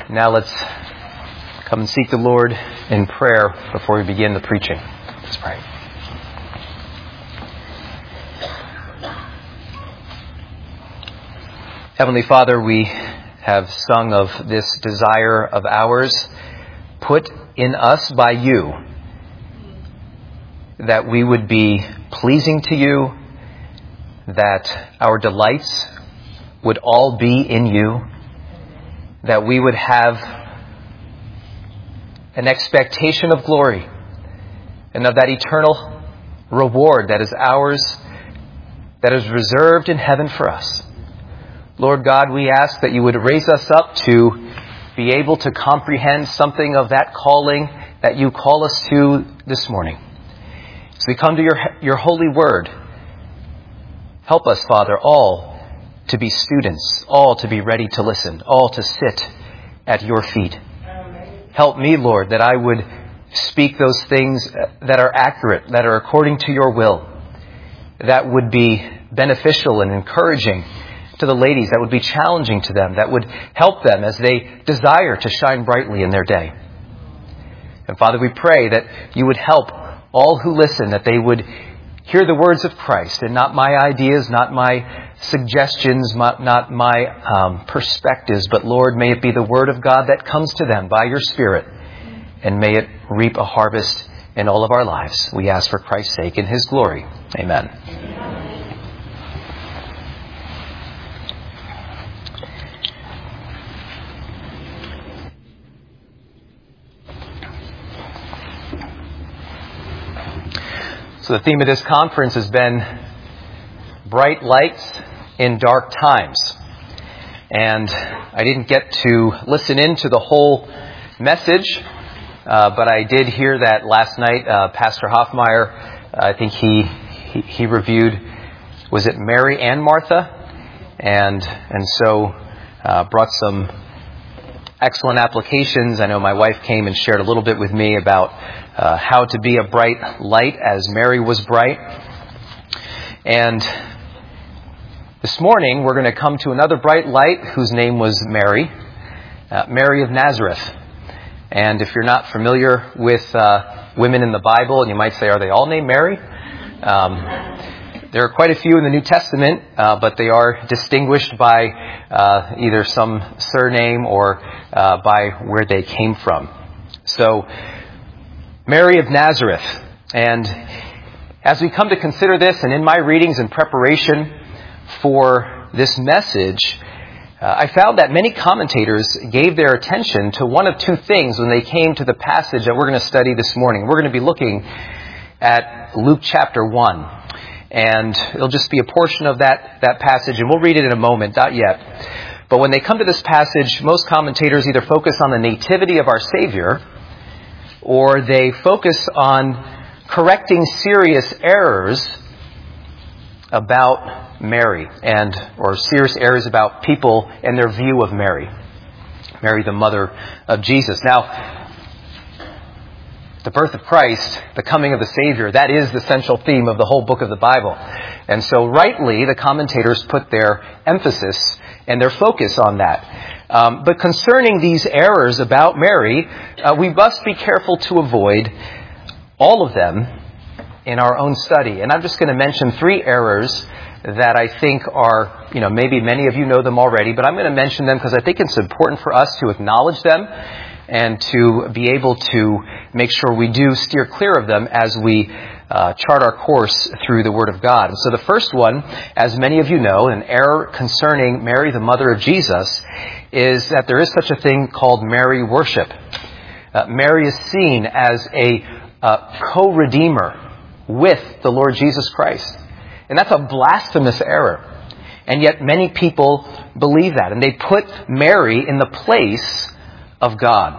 Now let's come and seek the Lord in prayer before we begin the preaching. Let's pray. Heavenly Father, we have sung of this desire of ours put in us by you, that we would be pleasing to you, that our delights would all be in you, that we would have an expectation of glory and of that eternal reward that is ours, that is reserved in heaven for us. Lord God, we ask that you would raise us up to be able to comprehend something of that calling that you call us to this morning. As we come to your holy word, help us, Father, all to be students, all to be ready to listen, all to sit at your feet. Help me, Lord, that I would speak those things that are accurate, that are according to your will, that would be beneficial and encouraging to the ladies, that would be challenging to them, that would help them as they desire to shine brightly in their day. And Father, we pray that you would help all who listen, that they would hear the words of Christ and not my ideas, not my suggestions, not my perspectives, but Lord, may it be the word of God that comes to them by your Spirit, and may it reap a harvest in all of our lives. We ask for Christ's sake and his glory. Amen. So the theme of this conference has been bright lights in dark times. And I didn't get to listen into the whole message, but I did hear that last night. Pastor Hoffmeyer, I think he reviewed, was it Mary and Martha? And so brought some excellent applications. I know my wife came and shared a little bit with me about how to be a bright light as Mary was bright. And this morning we're going to come to another bright light whose name was Mary, Mary of Nazareth. And if you're not familiar with women in the Bible, and you might say, are they all named Mary? There are quite a few in the New Testament, but they are distinguished by either some surname or by where they came from. So, Mary of Nazareth. And as we come to consider this, and in my readings in preparation for this message, I found that many commentators gave their attention to one of two things when they came to the passage that we're going to study this morning. We're going to be looking at Luke chapter 1. And it'll just be a portion of that passage, and we'll read it in a moment, not yet. But when they come to this passage, most commentators either focus on the nativity of our Savior, or they focus on correcting serious errors about Mary, or serious errors about people and their view of Mary. Mary, the mother of Jesus. Now, the birth of Christ, the coming of the Savior, that is the central theme of the whole book of the Bible. And so rightly, the commentators put their emphasis and their focus on that. But concerning these errors about Mary, we must be careful to avoid all of them in our own study. And I'm just going to mention three errors that I think are, maybe many of you know them already, but I'm going to mention them because I think it's important for us to acknowledge them and to be able to make sure we do steer clear of them as we chart our course through the Word of God. And so the first one, as many of you know, an error concerning Mary, the mother of Jesus, is that there is such a thing called Mary worship. Mary is seen as a co-redeemer with the Lord Jesus Christ. And that's a blasphemous error. And yet many people believe that. And they put Mary in the place of God.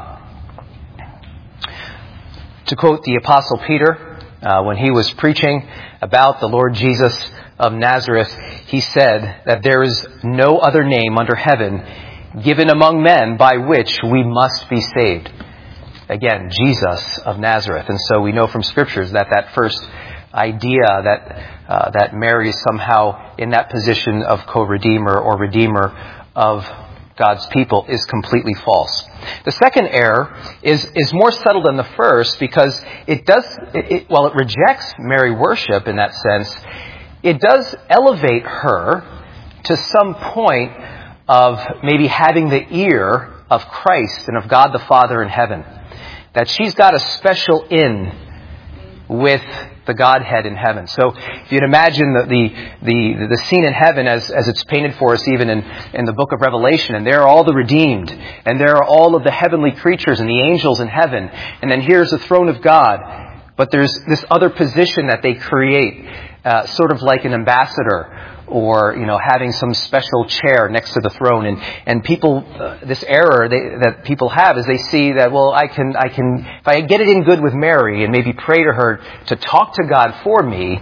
To quote the Apostle Peter, when he was preaching about the Lord Jesus of Nazareth, he said that there is no other name under heaven given among men by which we must be saved. Again, Jesus of Nazareth. And so we know from Scriptures that first idea that Mary is somehow in that position of co-redeemer or redeemer of God's people is completely false. The second error is more subtle than the first because while it rejects Mary worship in that sense, it does elevate her to some point of maybe having the ear of Christ and of God the Father in heaven. That she's got a special in with the Godhead in heaven. So if you'd imagine the scene in heaven as it's painted for us even in the book of Revelation, and there are all the redeemed, and there are all of the heavenly creatures and the angels in heaven, and then here's the throne of God, but there's this other position that they create, sort of like an ambassador, or having some special chair next to the throne, and people, this error that people have is they see that, well, I can if I get it in good with Mary and maybe pray to her to talk to God for me,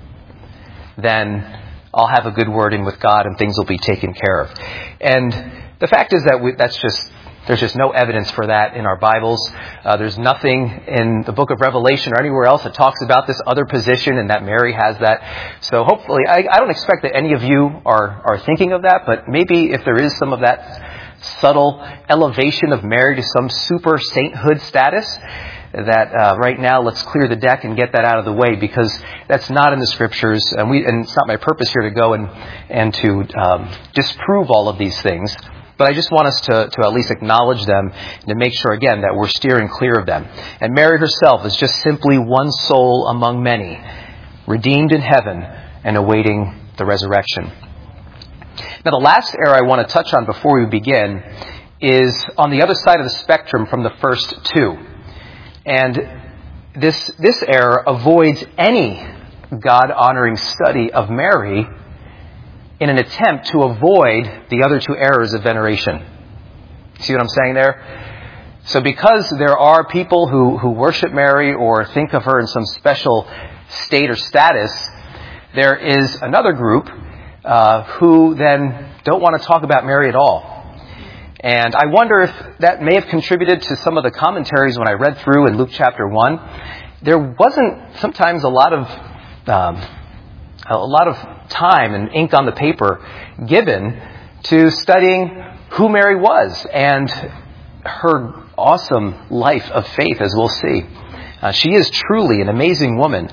then I'll have a good word in with God and things will be taken care of. And the fact is that there's just no evidence for that in our Bibles. There's nothing in the book of Revelation or anywhere else that talks about this other position and that Mary has that. So hopefully, I don't expect that any of you are thinking of that, but maybe if there is some of that subtle elevation of Mary to some super sainthood status, that right now let's clear the deck and get that out of the way, because that's not in the Scriptures, and it's not my purpose here to go and to disprove all of these things. But I just want us to at least acknowledge them and to make sure, again, that we're steering clear of them. And Mary herself is just simply one soul among many, redeemed in heaven and awaiting the resurrection. Now, the last error I want to touch on before we begin is on the other side of the spectrum from the first two. And this error avoids any God-honoring study of Mary in an attempt to avoid the other two errors of veneration. See what I'm saying there? So because there are people who worship Mary or think of her in some special state or status, there is another group who then don't want to talk about Mary at all. And I wonder if that may have contributed to some of the commentaries when I read through in Luke chapter 1. There wasn't sometimes a lot of time and ink on the paper given to studying who Mary was and her awesome life of faith, as we'll see. She is truly an amazing woman.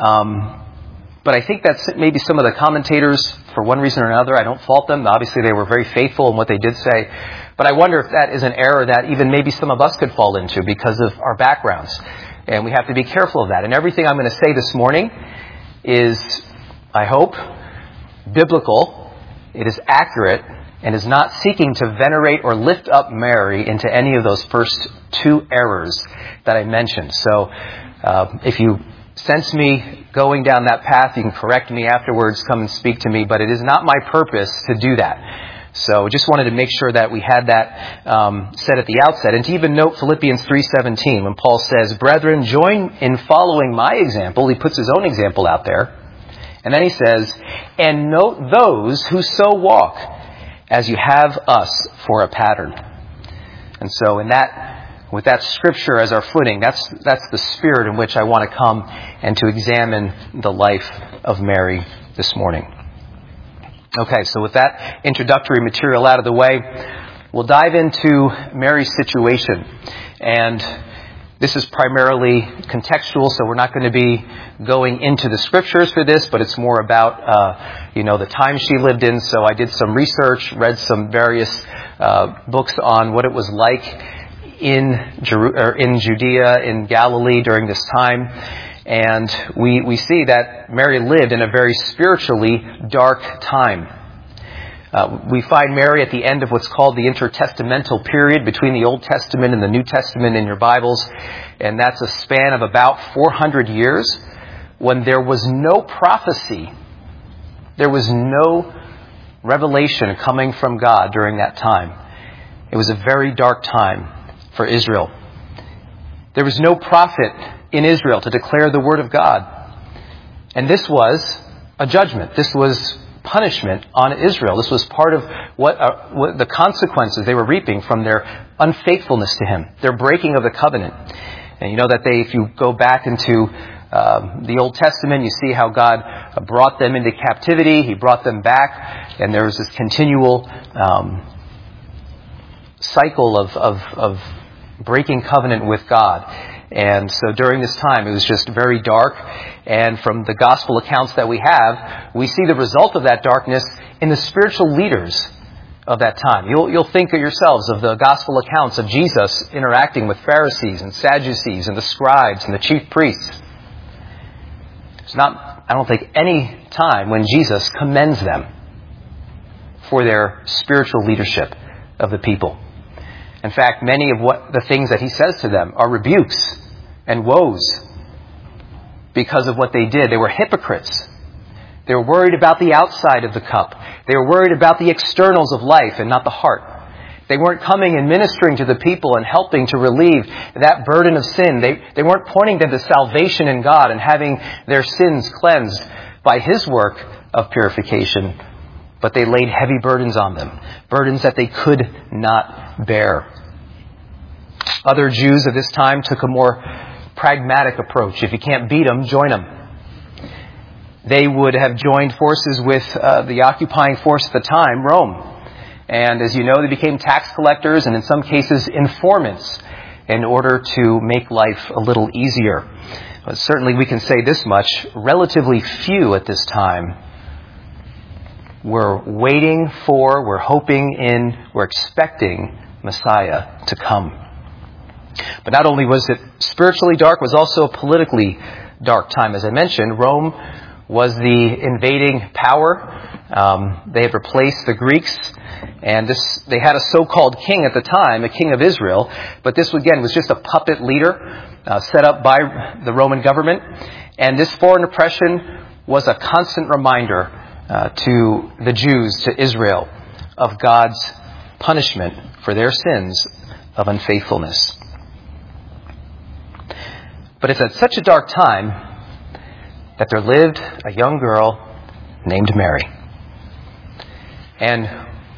But I think that's maybe some of the commentators, for one reason or another, I don't fault them. Obviously, they were very faithful in what they did say. But I wonder if that is an error that even maybe some of us could fall into because of our backgrounds. And we have to be careful of that. And everything I'm going to say this morning is, I hope, biblical. It is accurate and is not seeking to venerate or lift up Mary into any of those first two errors that I mentioned. So if you sense me going down that path, you can correct me afterwards, come and speak to me, but it is not my purpose to do that. So just wanted to make sure that we had that said at the outset. And to even note Philippians 3:17, when Paul says, "Brethren, join in following my example." He puts his own example out there. And then he says, "And note those who so walk, as you have us for a pattern." And so with that scripture as our footing, that's the spirit in which I want to come and to examine the life of Mary this morning. Okay, so with that introductory material out of the way, we'll dive into Mary's situation. And this is primarily contextual, so we're not going to be going into the scriptures for this, but it's more about, the time she lived in. So I did some research, read some various books on what it was like in Judea, in Galilee during this time. And we see that Mary lived in a very spiritually dark time. We find Mary at the end of what's called the intertestamental period between the Old Testament and the New Testament in your Bibles. And that's a span of about 400 years when there was no prophecy. There was no revelation coming from God during that time. It was a very dark time for Israel. There was no prophet in Israel to declare the word of God. And this was a judgment. This was punishment on Israel. This was part of what the consequences they were reaping from their unfaithfulness to Him, their breaking of the covenant. And you know that if you go back into the Old Testament, you see how God brought them into captivity. He brought them back, and there was this continual cycle of breaking covenant with God. And so during this time, it was just very dark. And from the gospel accounts that we have, we see the result of that darkness in the spiritual leaders of that time. You'll think of yourselves of the gospel accounts of Jesus interacting with Pharisees and Sadducees and the scribes and the chief priests. There's not, I don't think, any time when Jesus commends them for their spiritual leadership of the people. In fact, many of the things that he says to them are rebukes and woes because of what they did. They were hypocrites. They were worried about the outside of the cup. They were worried about the externals of life and not the heart. They weren't coming and ministering to the people and helping to relieve that burden of sin. They weren't pointing them to salvation in God and having their sins cleansed by His work of purification. But they laid heavy burdens on them, burdens that they could not bear. Other Jews of this time took a more pragmatic approach. If you can't beat them, join them. They would have joined forces with the occupying force at the time, Rome. And as you know, they became tax collectors and in some cases informants in order to make life a little easier. But certainly we can say this much, relatively few at this time were waiting for, were hoping in, were expecting Messiah to come. But not only was it spiritually dark, it was also a politically dark time. As I mentioned, Rome was the invading power. They had replaced the Greeks, and they had a so-called king at the time, a king of Israel. But this, again, was just a puppet leader set up by the Roman government. And this foreign oppression was a constant reminder to the Jews, to Israel, of God's punishment for their sins of unfaithfulness. But it's at such a dark time that there lived a young girl named Mary. And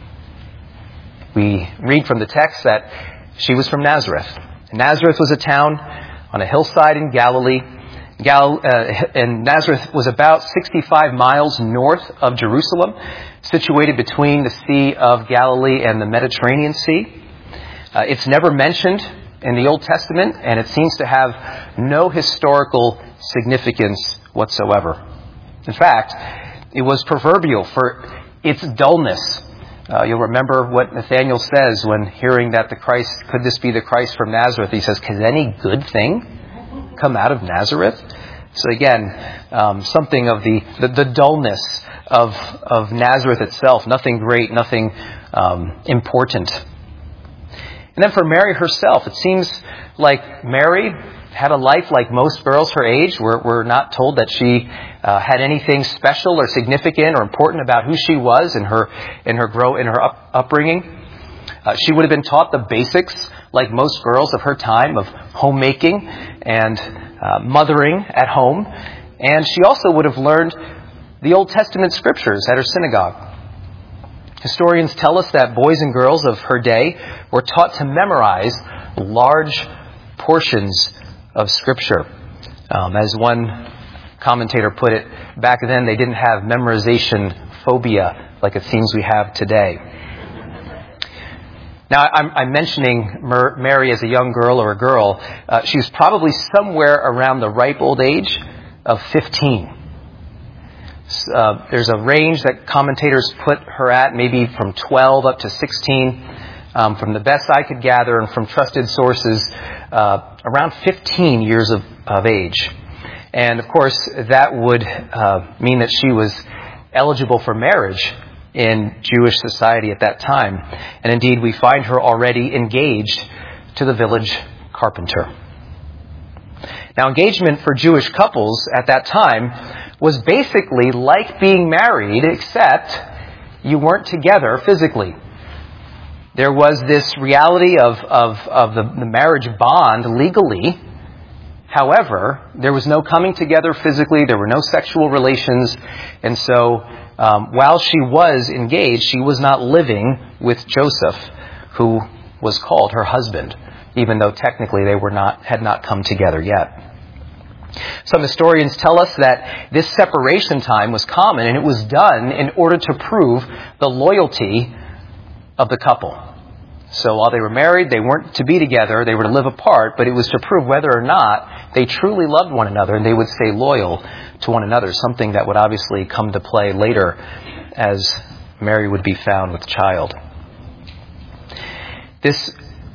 we read from the text that she was from Nazareth. Nazareth was a town on a hillside in Galilee. And Nazareth was about 65 miles north of Jerusalem, situated between the Sea of Galilee and the Mediterranean Sea. It's never mentioned in the Old Testament, and it seems to have no historical significance whatsoever. In fact, it was proverbial for its dullness. You'll remember what Nathanael says when hearing that could this be the Christ from Nazareth? He says, "Can any good thing come out of Nazareth?" So again, something of the dullness of Nazareth itself. Nothing great, nothing important. And then for Mary herself, it seems like Mary had a life like most girls her age. We're not told that she had anything special or significant or important about who she was in her upbringing. She would have been taught the basics, like most girls of her time, of homemaking and mothering at home. And she also would have learned the Old Testament scriptures at her synagogue. Historians tell us that boys and girls of her day were taught to memorize large portions of Scripture. As one commentator put it, back then they didn't have memorization phobia like it seems we have today. Now, I'm mentioning Mary as a young girl or a girl. She's probably somewhere around the ripe old age of 15. There's a range that commentators put her at, maybe from 12 up to 16. From the best I could gather and from trusted sources, around 15 years of age. And of course, that would mean that she was eligible for marriage in Jewish society at that time. And indeed, we find her already engaged to the village carpenter. Now, engagement for Jewish couples at that time was basically like being married, except you weren't together physically. There was this reality of the marriage bond legally. However, there was no coming together physically. There were no sexual relations. And so while she was engaged, she was not living with Joseph, who was called her husband, even though technically they had not come together yet. Some historians tell us that this separation time was common, and it was done in order to prove the loyalty of the couple. So while they were married, they weren't to be together, they were to live apart, but it was to prove whether or not they truly loved one another and they would stay loyal to one another, something that would obviously come to play later as Mary would be found with child. This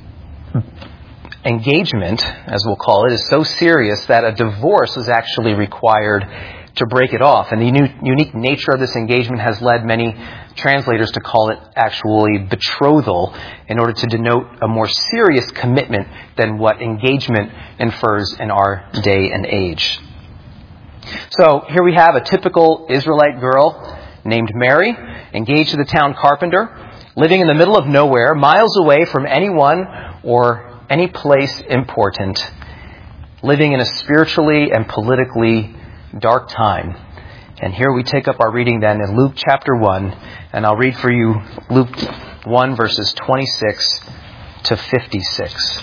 engagement, as we'll call it, is so serious that a divorce is actually required to break it off. And the unique nature of this engagement has led many translators to call it actually betrothal in order to denote a more serious commitment than what engagement infers in our day and age. So here we have a typical Israelite girl named Mary, engaged to the town carpenter, living in the middle of nowhere, miles away from anyone or any place important, living in a spiritually and politically dark time. And here we take up our reading then in Luke chapter 1, and I'll read for you Luke 1 verses 26 to 56.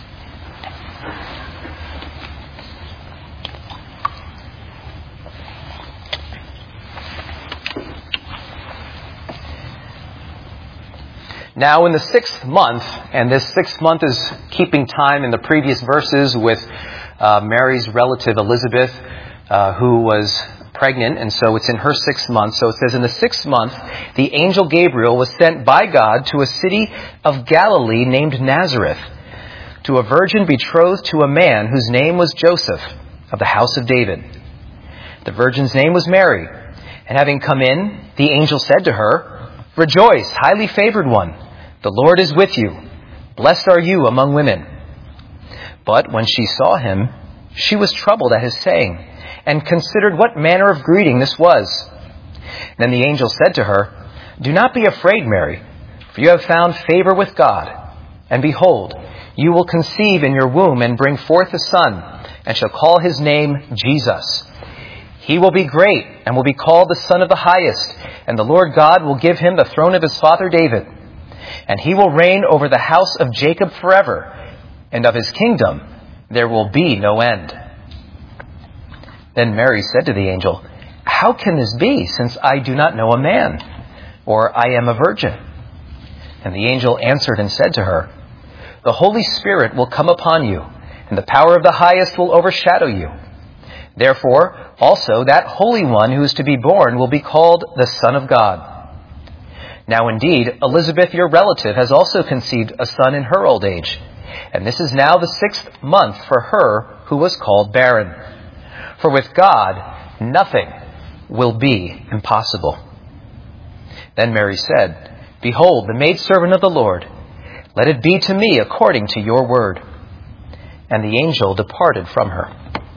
Now in the 6th month, and this 6th month is keeping time in the previous verses with Mary's relative Elizabeth, who was pregnant, and so it's in her 6th month. So it says, in the 6th month, the angel Gabriel was sent by God to a city of Galilee named Nazareth, to a virgin betrothed to a man whose name was Joseph, of the house of David. The virgin's name was Mary. And having come in, the angel said to her, "Rejoice, highly favored one. The Lord is with you. Blessed are you among women." But when she saw him, she was troubled at his saying, and considered what manner of greeting this was. Then the angel said to her, "Do not be afraid, Mary, for you have found favor with God. And behold, you will conceive in your womb and bring forth a son, and shall call his name Jesus. He will be great and will be called the Son of the Highest, and the Lord God will give him the throne of his father David. And he will reign over the house of Jacob forever, and of his kingdom there will be no end." Then Mary said to the angel, "How can this be, since I do not know a man, or I am a virgin?" And the angel answered and said to her, "The Holy Spirit will come upon you, and the power of the Highest will overshadow you. Therefore, also that Holy One who is to be born will be called the Son of God. Now indeed, Elizabeth, your relative, has also conceived a son in her old age, and this is now the 6th month for her who was called barren. For with God, nothing will be impossible." Then Mary said, "Behold, the maidservant of the Lord. Let it be to me according to your word." And the angel departed from her.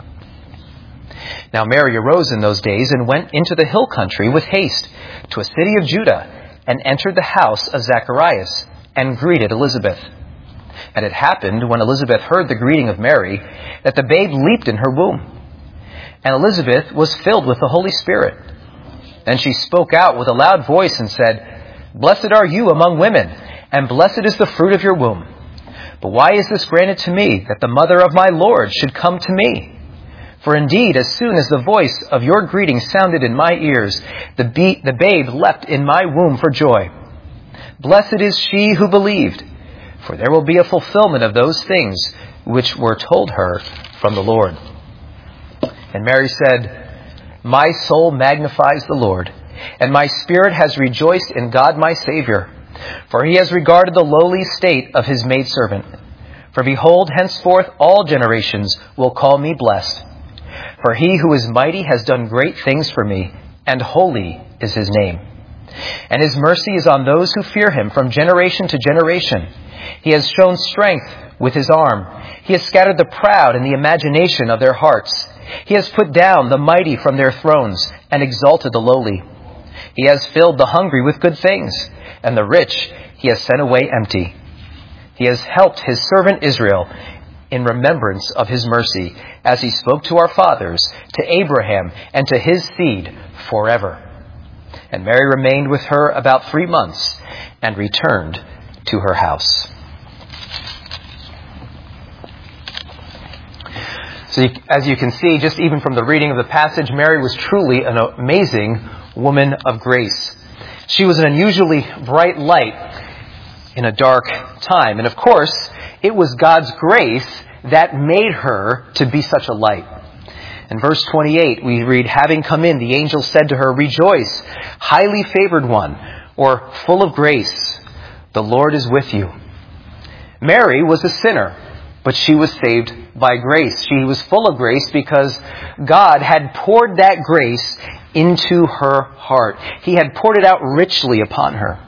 Now Mary arose in those days and went into the hill country with haste to a city of Judah, and entered the house of Zacharias, and greeted Elizabeth. And it happened, when Elizabeth heard the greeting of Mary, that the babe leaped in her womb. And Elizabeth was filled with the Holy Spirit. Then she spoke out with a loud voice and said, "Blessed are you among women, and blessed is the fruit of your womb. But why is this granted to me, that the mother of my Lord should come to me? For indeed, as soon as the voice of your greeting sounded in my ears, the babe leapt in my womb for joy. Blessed is she who believed, for there will be a fulfillment of those things which were told her from the Lord." And Mary said, "My soul magnifies the Lord, and my spirit has rejoiced in God my Savior, for he has regarded the lowly state of his maidservant. For behold, henceforth all generations will call me blessed. For he who is mighty has done great things for me, and holy is his name. And his mercy is on those who fear him from generation to generation. He has shown strength with his arm. He has scattered the proud in the imagination of their hearts. He has put down the mighty from their thrones and exalted the lowly. He has filled the hungry with good things, and the rich he has sent away empty. He has helped his servant Israel in remembrance of his mercy, as he spoke to our fathers, to Abraham, and to his seed forever." And Mary remained with her about 3 months, and returned to her house. So as you can see, just even from the reading of the passage, Mary was truly an amazing woman of grace. She was an unusually bright light in a dark time. And of course, it was God's grace that made her to be such a light. In verse 28, we read, having come in, the angel said to her, rejoice, highly favored one, or full of grace. The Lord is with you. Mary was a sinner, but she was saved by grace. She was full of grace because God had poured that grace into her heart. He had poured it out richly upon her.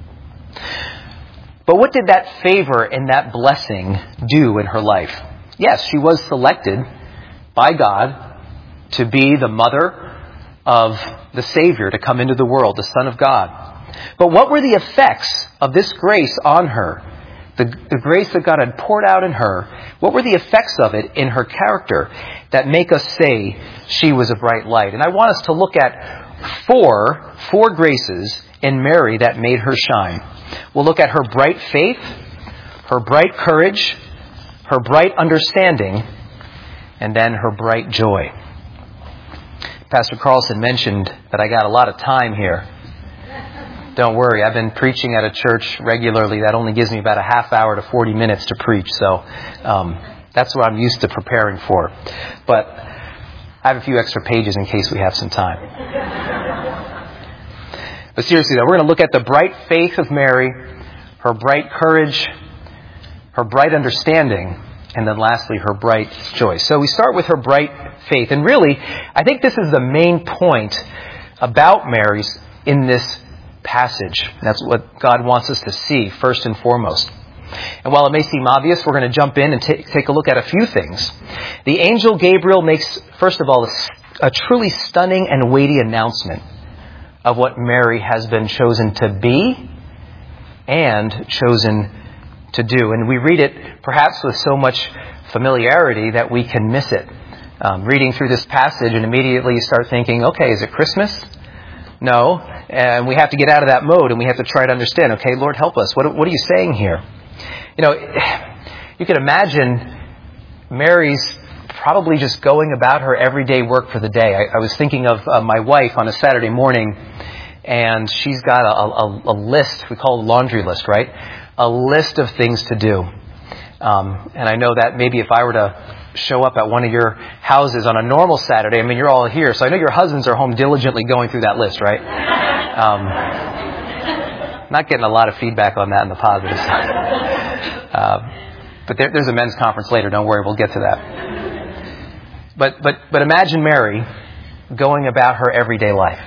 But what did that favor and that blessing do in her life? Yes, she was selected by God to be the mother of the Savior to come into the world, the Son of God. But what were the effects of this grace on her? The grace that God had poured out in her, what were the effects of it in her character that make us say she was a bright light? And I want us to look at four graces in Mary that made her shine. We'll look at her bright faith, her bright courage, her bright understanding, and then her bright joy. Pastor Carlson mentioned that I got a lot of time here. Don't worry, I've been preaching at a church regularly. That only gives me about a half hour to 40 minutes to preach. So that's what I'm used to preparing for. But I have a few extra pages in case we have some time. But seriously, though, we're going to look at the bright faith of Mary, her bright courage, her bright understanding, and then lastly, her bright joy. So we start with her bright faith. And really, I think this is the main point about Mary's in this passage. That's what God wants us to see first and foremost. And while it may seem obvious, we're going to jump in and take a look at a few things. The angel Gabriel makes, first of all, a truly stunning and weighty announcement of what Mary has been chosen to be and chosen to do. And we read it perhaps with so much familiarity that we can miss it. Reading through this passage and immediately you start thinking, okay, is it Christmas? No. And we have to get out of that mode and we have to try to understand, okay, Lord, help us. What are you saying here? You know, you can imagine Mary's probably just going about her everyday work for the day. I was thinking of my wife on a Saturday morning, and she's got a list. We call it a laundry list, right? A list of things to do. And I know that maybe if I were to show up at one of your houses on a normal Saturday, I mean, you're all here, so I know your husbands are home diligently going through that list, right? Not getting a lot of feedback on that in the positive side. But there's a men's conference later. Don't worry, we'll get to that. But imagine Mary going about her everyday life.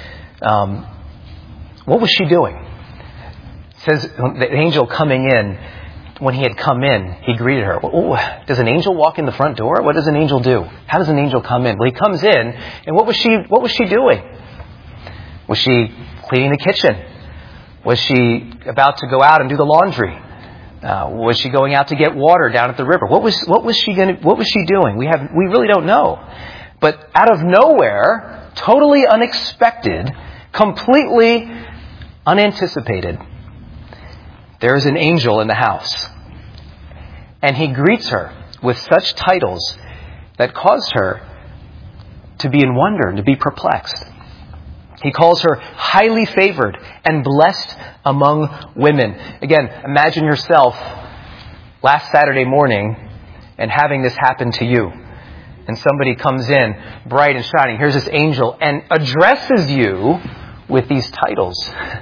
What was she doing? It says the angel coming in, when he had come in, he greeted her. Ooh, does an angel walk in the front door? What does an angel do? How does an angel come in? Well, he comes in, and what was she doing? Was she cleaning the kitchen? Was she about to go out and do the laundry? Was she going out to get water down at the river? What was she doing? We really don't know. But out of nowhere, totally unexpected, completely unanticipated, there is an angel in the house. And he greets her with such titles that caused her to be in wonder and to be perplexed. He calls her highly favored and blessed among women. Again, imagine yourself last Saturday morning and having this happen to you. And somebody comes in bright and shining. Here's this angel and addresses you with these titles.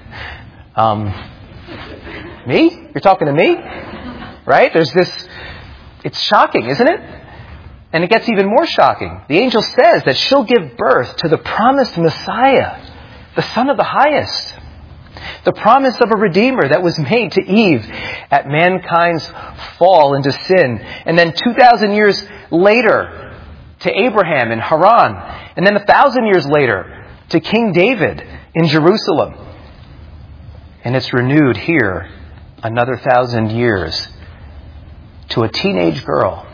Me? You're talking to me? Right? It's shocking, isn't it? And it gets even more shocking. The angel says that she'll give birth to the promised Messiah, the Son of the Highest. The promise of a Redeemer that was made to Eve at mankind's fall into sin. And then 2,000 years later to Abraham in Haran. And then 1,000 years later to King David in Jerusalem. And it's renewed here another 1,000 years to a teenage girl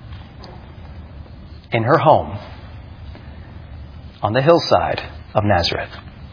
in her home on the hillside of Nazareth.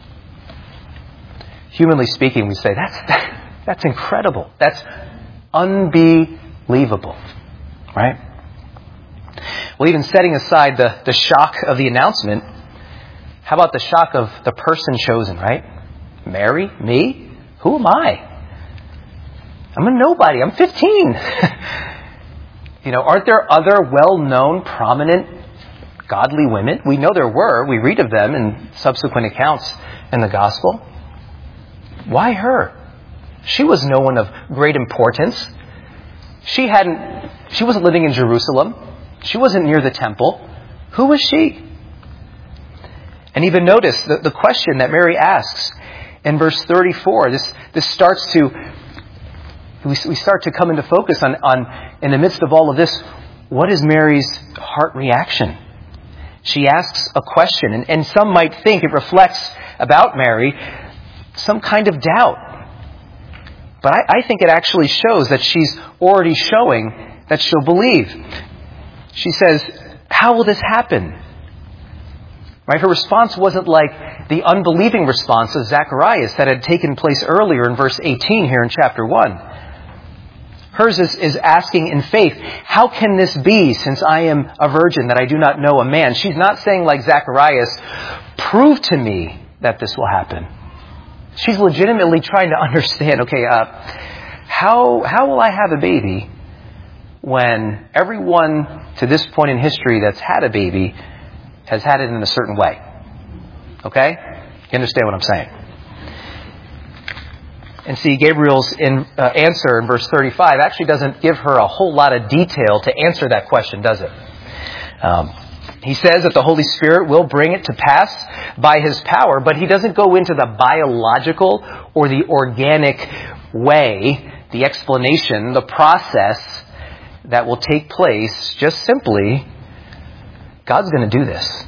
Humanly speaking, we say, that's incredible. That's unbelievable. Right? Well, even setting aside the shock of the announcement, how about the shock of the person chosen, right? Mary? Me? Who am I? I'm a nobody. I'm 15. Aren't there other well-known, prominent, godly women? We know there were. We read of them in subsequent accounts in the gospel. Why her? She was no one of great importance. She wasn't living in Jerusalem. She wasn't near the temple. Who was she? And even notice the question that Mary asks in verse 34. This starts to, we start to come into focus on in the midst of all of this, what is Mary's heart reaction? She asks a question, and some might think it reflects about Mary some kind of doubt. But I think it actually shows that she's already showing that she'll believe. She says, how will this happen? Right? Her response wasn't like the unbelieving response of Zacharias that had taken place earlier in verse 18 here in chapter 1. Hers is asking in faith, how can this be since I am a virgin that I do not know a man? She's not saying like Zacharias, prove to me that this will happen. She's legitimately trying to understand, how will I have a baby when everyone to this point in history that's had a baby has had it in a certain way? Okay? You understand what I'm saying? And see, Gabriel's answer in verse 35 actually doesn't give her a whole lot of detail to answer that question, does it? He says that the Holy Spirit will bring it to pass by His power, but He doesn't go into the biological or the organic way, the explanation, the process that will take place. Just simply, God's going to do this.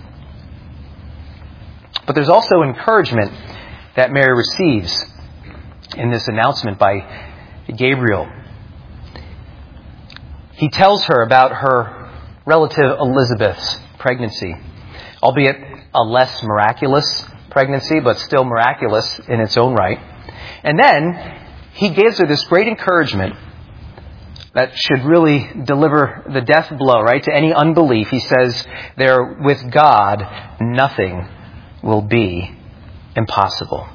But there's also encouragement that Mary receives in this announcement by Gabriel. He tells her about her relative Elizabeth's pregnancy, albeit a less miraculous pregnancy, but still miraculous in its own right. And then he gives her this great encouragement that should really deliver the death blow, right, to any unbelief. He says there, with God, nothing will be impossible.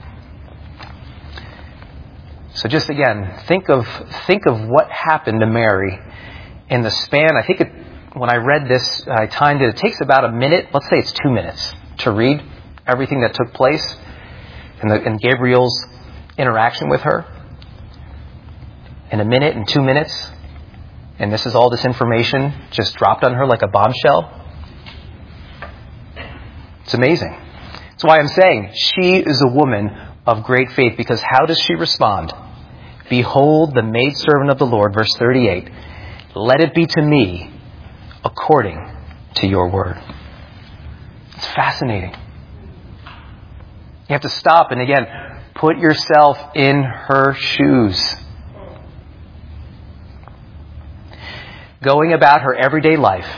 So just again, think of what happened to Mary in the span. I think when I read this, I timed it. It takes about a minute. Let's say it's 2 minutes to read everything that took place in Gabriel's interaction with her. In a minute and 2 minutes, and this is all this information just dropped on her like a bombshell. It's amazing. That's why I'm saying she is a woman of great faith, because how does she respond? Behold, the maidservant of the Lord, verse 38. Let it be to me according to your word. It's fascinating. You have to stop and again, put yourself in her shoes. Going about her everyday life,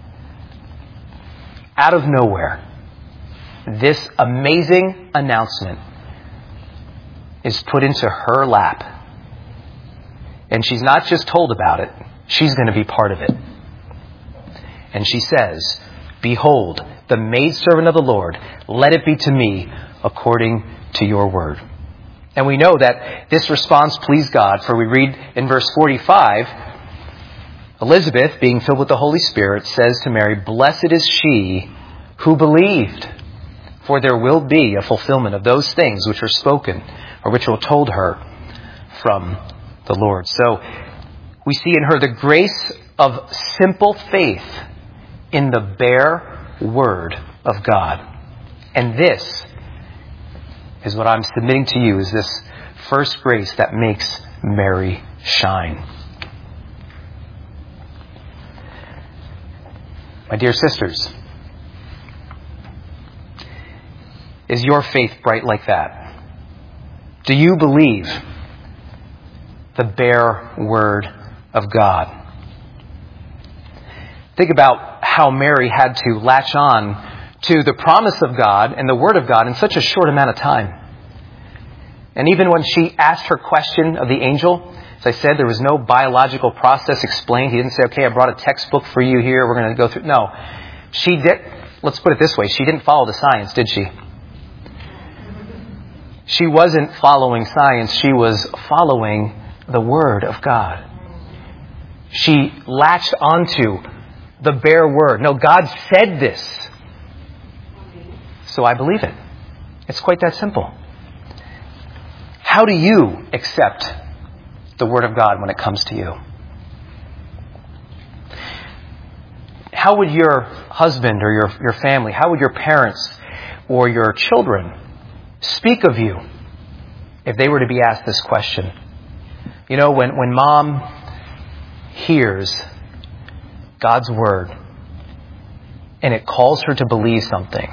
out of nowhere, this amazing announcement is put into her lap. And she's not just told about it, she's going to be part of it. And she says, behold, the maidservant of the Lord, let it be to me according to your word. And we know that this response pleased God, for we read in verse 45, Elizabeth, being filled with the Holy Spirit, says to Mary, blessed is she who believed, for there will be a fulfillment of those things which were spoken or which were told her from the Lord. So we see in her the grace of simple faith in the bare word of God. And this is what I'm submitting to you, is this first grace that makes Mary shine. My dear sisters, is your faith bright like that? Do you believe the bare word of God? Think about how Mary had to latch on to the promise of God and the word of God in such a short amount of time. And even when she asked her question of the angel, as I said, there was no biological process explained. He didn't say, okay, I brought a textbook for you here. We're going to go through. No. She did. Let's put it this way. She didn't follow the science, did she? She wasn't following science. She was following the Word of God. She latched onto the bare Word. No, God said this, so I believe it. It's quite that simple. How do you accept the Word of God when it comes to you? How would your husband or your family, how would your parents or your children speak of you if they were to be asked this question? You know, when mom hears God's Word and it calls her to believe something,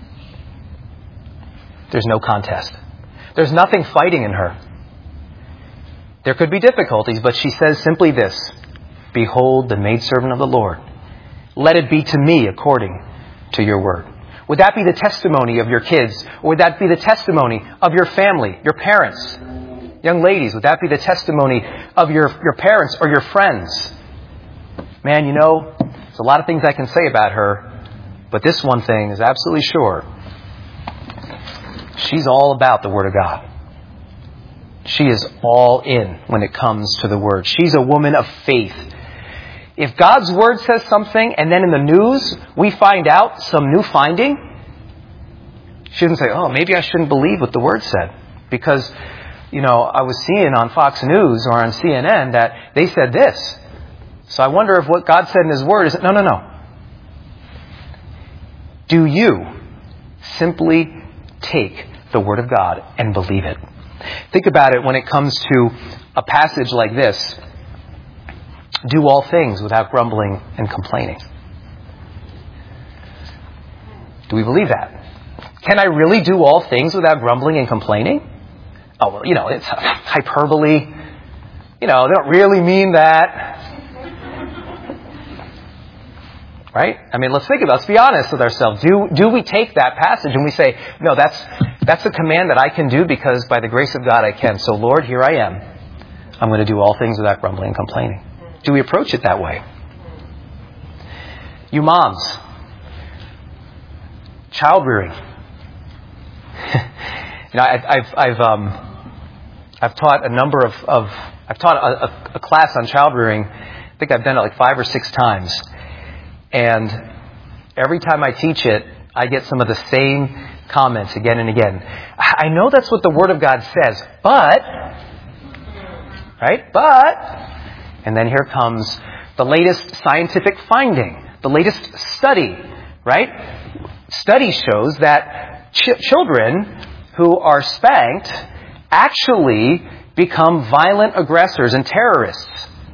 there's no contest. There's nothing fighting in her. There could be difficulties, but she says simply this: "Behold, the maidservant of the Lord. Let it be to me according to your word." Would that be the testimony of your kids? Or would that be the testimony of your family, your parents? Young ladies, would that be the testimony of your parents or your friends? Man, you know, there's a lot of things I can say about her, but this one thing is absolutely sure. She's all about the Word of God. She is all in when it comes to the Word. She's a woman of faith. If God's Word says something and then in the news we find out some new finding, she doesn't say, "Oh, maybe I shouldn't believe what the Word said because, you know, I was seeing on Fox News or on CNN that they said this. So I wonder if what God said in His Word is..." No. Do you simply take the Word of God and believe it? Think about it when it comes to a passage like this. Do all things without grumbling and complaining. Do we believe that? Can I really do all things without grumbling and complaining? Oh, well, you know, it's hyperbole. You know, they don't really mean that. Right? I mean, let's be honest with ourselves. Do we take that passage and we say, "No, that's a command that I can do because by the grace of God I can. So Lord, here I am. I'm going to do all things without grumbling and complaining." Do we approach it that way? You moms, child rearing. You know, I've taught I've taught a class on child rearing. I think I've done it like 5 or 6 times. And every time I teach it, I get some of the same comments again and again. I know that's what the Word of God says, but, right? And then here comes the latest scientific finding, the latest study, right? Study shows that children who are spanked actually become violent aggressors and terrorists.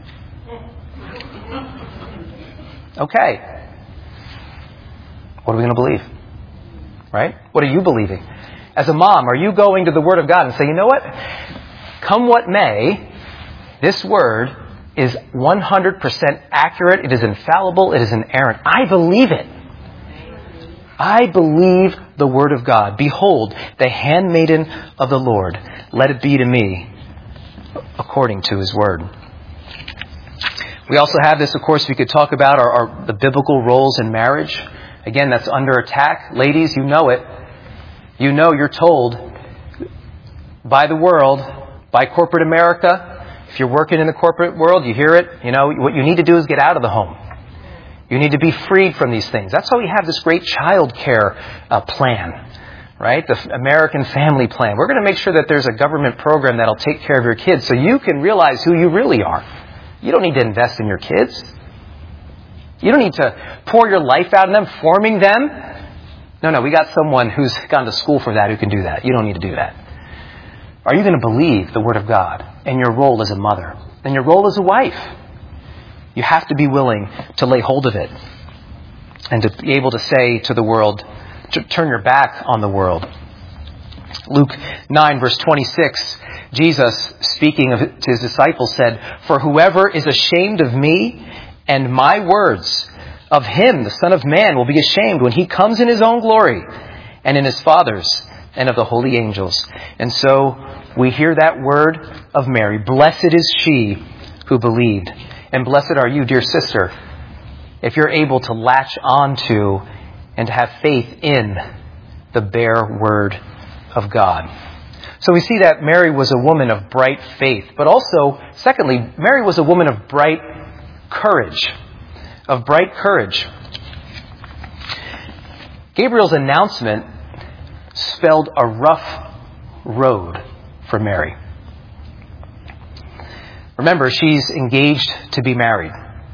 Okay. What are we going to believe? Right? What are you believing? As a mom, are you going to the Word of God and say, "You know what? Come what may, this Word is 100% accurate. It is infallible. It is inerrant. I believe it. I believe the Word of God. Behold, the handmaiden of the Lord. Let it be to me according to His Word." We also have this, of course, we could talk about the biblical roles in marriage. Again, that's under attack. Ladies, you know it. You know you're told by the world, by corporate America. If you're working in the corporate world, you hear it. You know, what you need to do is get out of the home. You need to be freed from these things. That's why we have this great child care plan, right? The American Family Plan. We're going to make sure that there's a government program that'll take care of your kids so you can realize who you really are. You don't need to invest in your kids. You don't need to pour your life out in them, forming them. No, we got someone who's gone to school for that who can do that. You don't need to do that. Are you going to believe the Word of God and your role as a mother and your role as a wife? You have to be willing to lay hold of it and to be able to say to the world, to turn your back on the world. Luke 9, verse 26, Jesus, speaking to His disciples, said, "For whoever is ashamed of me and my words, of him the Son of Man will be ashamed when He comes in His own glory and in His Father's and of the holy angels." And so we hear that word of Mary. Blessed is she who believed. And blessed are you, dear sister, if you're able to latch onto and to have faith in the bare Word of God. So we see that Mary was a woman of bright faith, but also, secondly, Mary was a woman of bright courage. Of bright courage. Gabriel's announcement spelled a rough road for Mary. Remember, she's engaged to be married.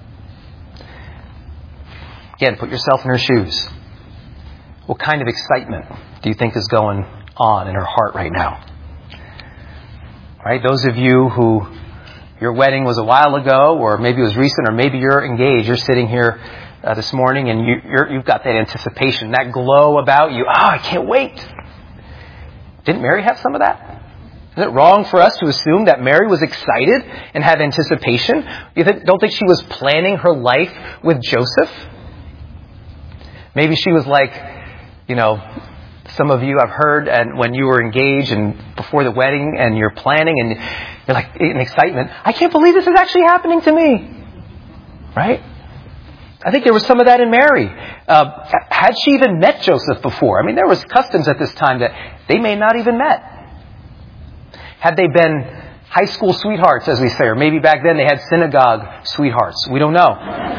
Again, put yourself in her shoes. What kind of excitement do you think is going on in her heart right now? Right? Those of you who your wedding was a while ago, or maybe it was recent, or maybe you're engaged, you're sitting here this morning and you've got that anticipation, that glow about you. I can't wait. Didn't Mary have some of that? Is it wrong for us to assume that Mary was excited and had anticipation? Don't think she was planning her life with Joseph? Maybe she was like, some of you I've heard, and when you were engaged and before the wedding and you're planning and you're like in excitement, I can't believe this is actually happening to me. Right? I think there was some of that in Mary. Had she even met Joseph before? I mean, there was customs at this time that they may not even met. Had they been high school sweethearts, as we say, or maybe back then they had synagogue sweethearts. We don't know.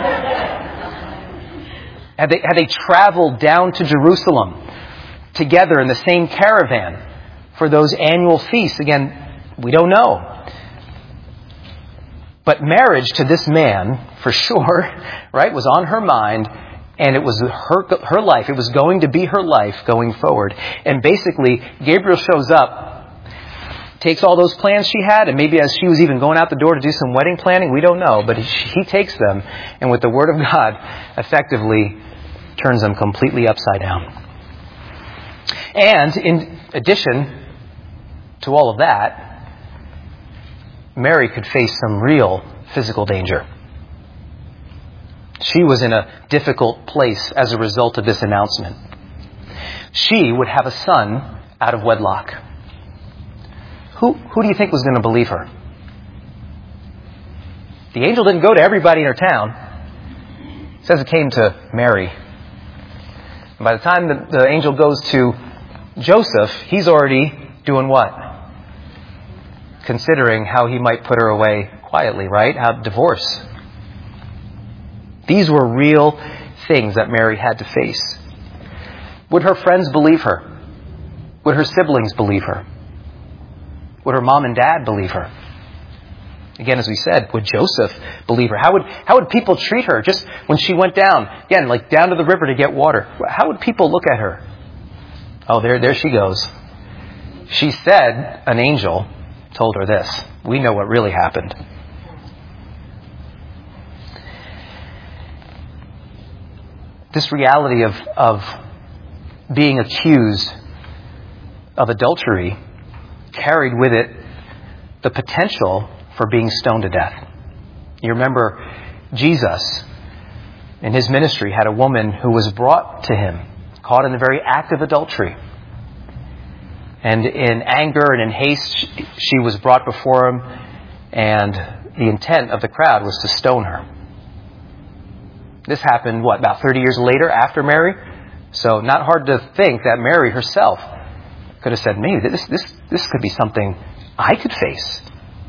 Had they traveled down to Jerusalem together in the same caravan for those annual feasts? Again, we don't know. But marriage to this man, for sure, right, was on her mind, and it was her life. It was going to be her life going forward. And basically, Gabriel shows up, takes all those plans she had, and maybe as she was even going out the door to do some wedding planning, we don't know, but he takes them, and with the Word of God, effectively turns them completely upside down. And in addition to all of that, Mary could face some real physical danger. She was in a difficult place as a result of this announcement. She would have a son out of wedlock. Who do you think was going to believe her? The angel didn't go to everybody in her town. It says it came to Mary. And by the time the angel goes to Joseph, he's already doing what? Considering how he might put her away quietly, right? How divorce. These were real things that Mary had to face. Would her friends believe her? Would her siblings believe her? Would her mom and dad believe her? Again, as we said, would Joseph believe her? How would people treat her just when she went down? Again, like down to the river to get water. How would people look at her? Oh, there she goes. She said an angel told her this. We know what really happened. This reality of being accused of adultery carried with it the potential for being stoned to death. You remember Jesus in his ministry had a woman who was brought to him, caught in the very act of adultery. And in anger and in haste, she was brought before him, and the intent of the crowd was to stone her. This happened, about 30 years later after Mary? So not hard to think that Mary herself could have said, maybe this could be something I could face.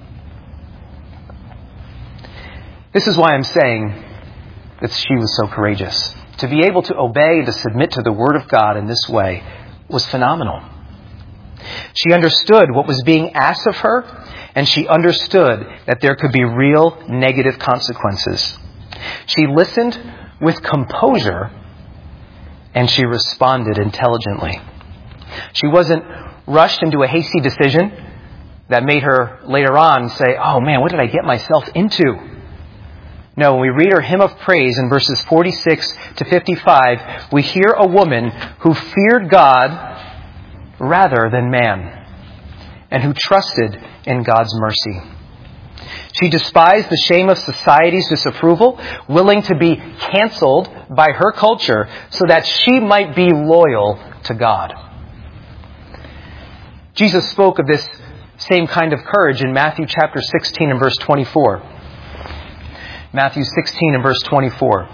This is why I'm saying that she was so courageous. To be able to obey and to submit to the Word of God in this way was phenomenal. She understood what was being asked of her, and she understood that there could be real negative consequences. She listened with composure, and she responded intelligently. She wasn't rushed into a hasty decision that made her later on say, oh man, what did I get myself into? No, when we read her hymn of praise in verses 46 to 55, we hear a woman who feared God rather than man, and who trusted in God's mercy. She despised the shame of society's disapproval, willing to be canceled by her culture so that she might be loyal to God. Jesus spoke of this same kind of courage in Matthew chapter 16 and verse 24. Matthew 16 and verse 24.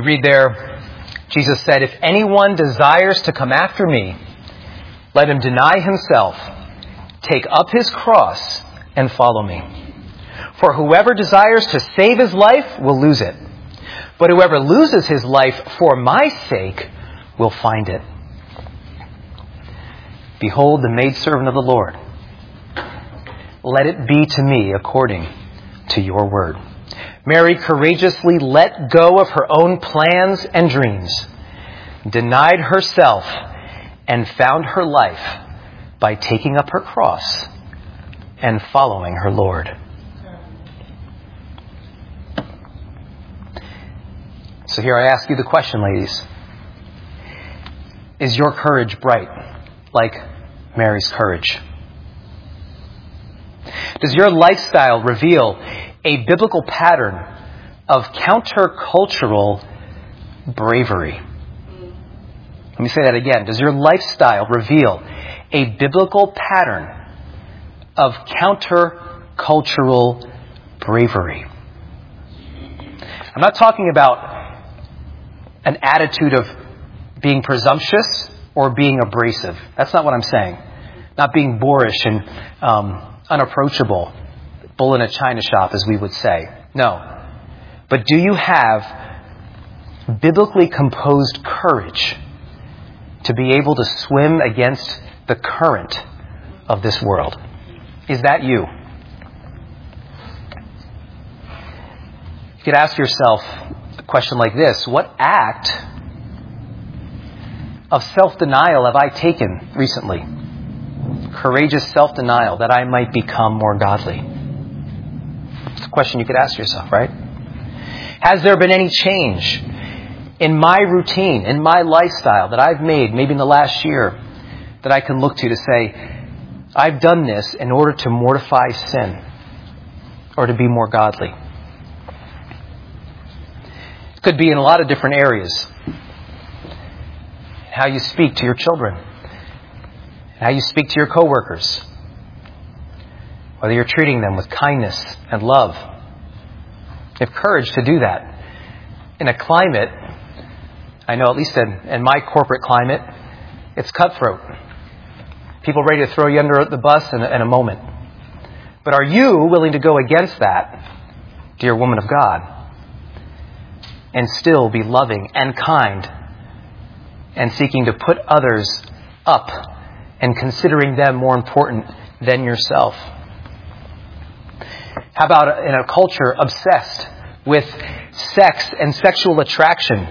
We read there, Jesus said, "If anyone desires to come after me, let him deny himself, take up his cross, and follow me. For whoever desires to save his life will lose it. But whoever loses his life for my sake will find it. Behold the maidservant of the Lord. Let it be to me according to your word." Mary courageously let go of her own plans and dreams, denied herself, and found her life by taking up her cross and following her Lord. So here I ask you the question, ladies. Is your courage bright like Mary's courage? Does your lifestyle reveal a biblical pattern of countercultural bravery? Let me say that again. Does your lifestyle reveal a biblical pattern of countercultural bravery? I'm not talking about an attitude of being presumptuous or being abrasive. That's not what I'm saying. Not being boorish and unapproachable, bull in a china shop, as we would say. No. But do you have biblically composed courage to be able to swim against the current of this world? Is that you? You could ask yourself a question like this: what act of self-denial have I taken recently? Courageous self-denial that I might become more godly. It's a question you could ask yourself, right? Has there been any change in my routine, in my lifestyle that I've made, maybe in the last year, that I can look to say, I've done this in order to mortify sin or to be more godly? It could be in a lot of different areas. How you speak to your children, how you speak to your coworkers, whether you're treating them with kindness and love. You have courage to do that. In a climate, I know at least in my corporate climate, it's cutthroat. People ready to throw you under the bus in a moment. But are you willing to go against that, dear woman of God, and still be loving and kind and seeking to put others up and considering them more important than yourself? How about in a culture obsessed with sex and sexual attraction?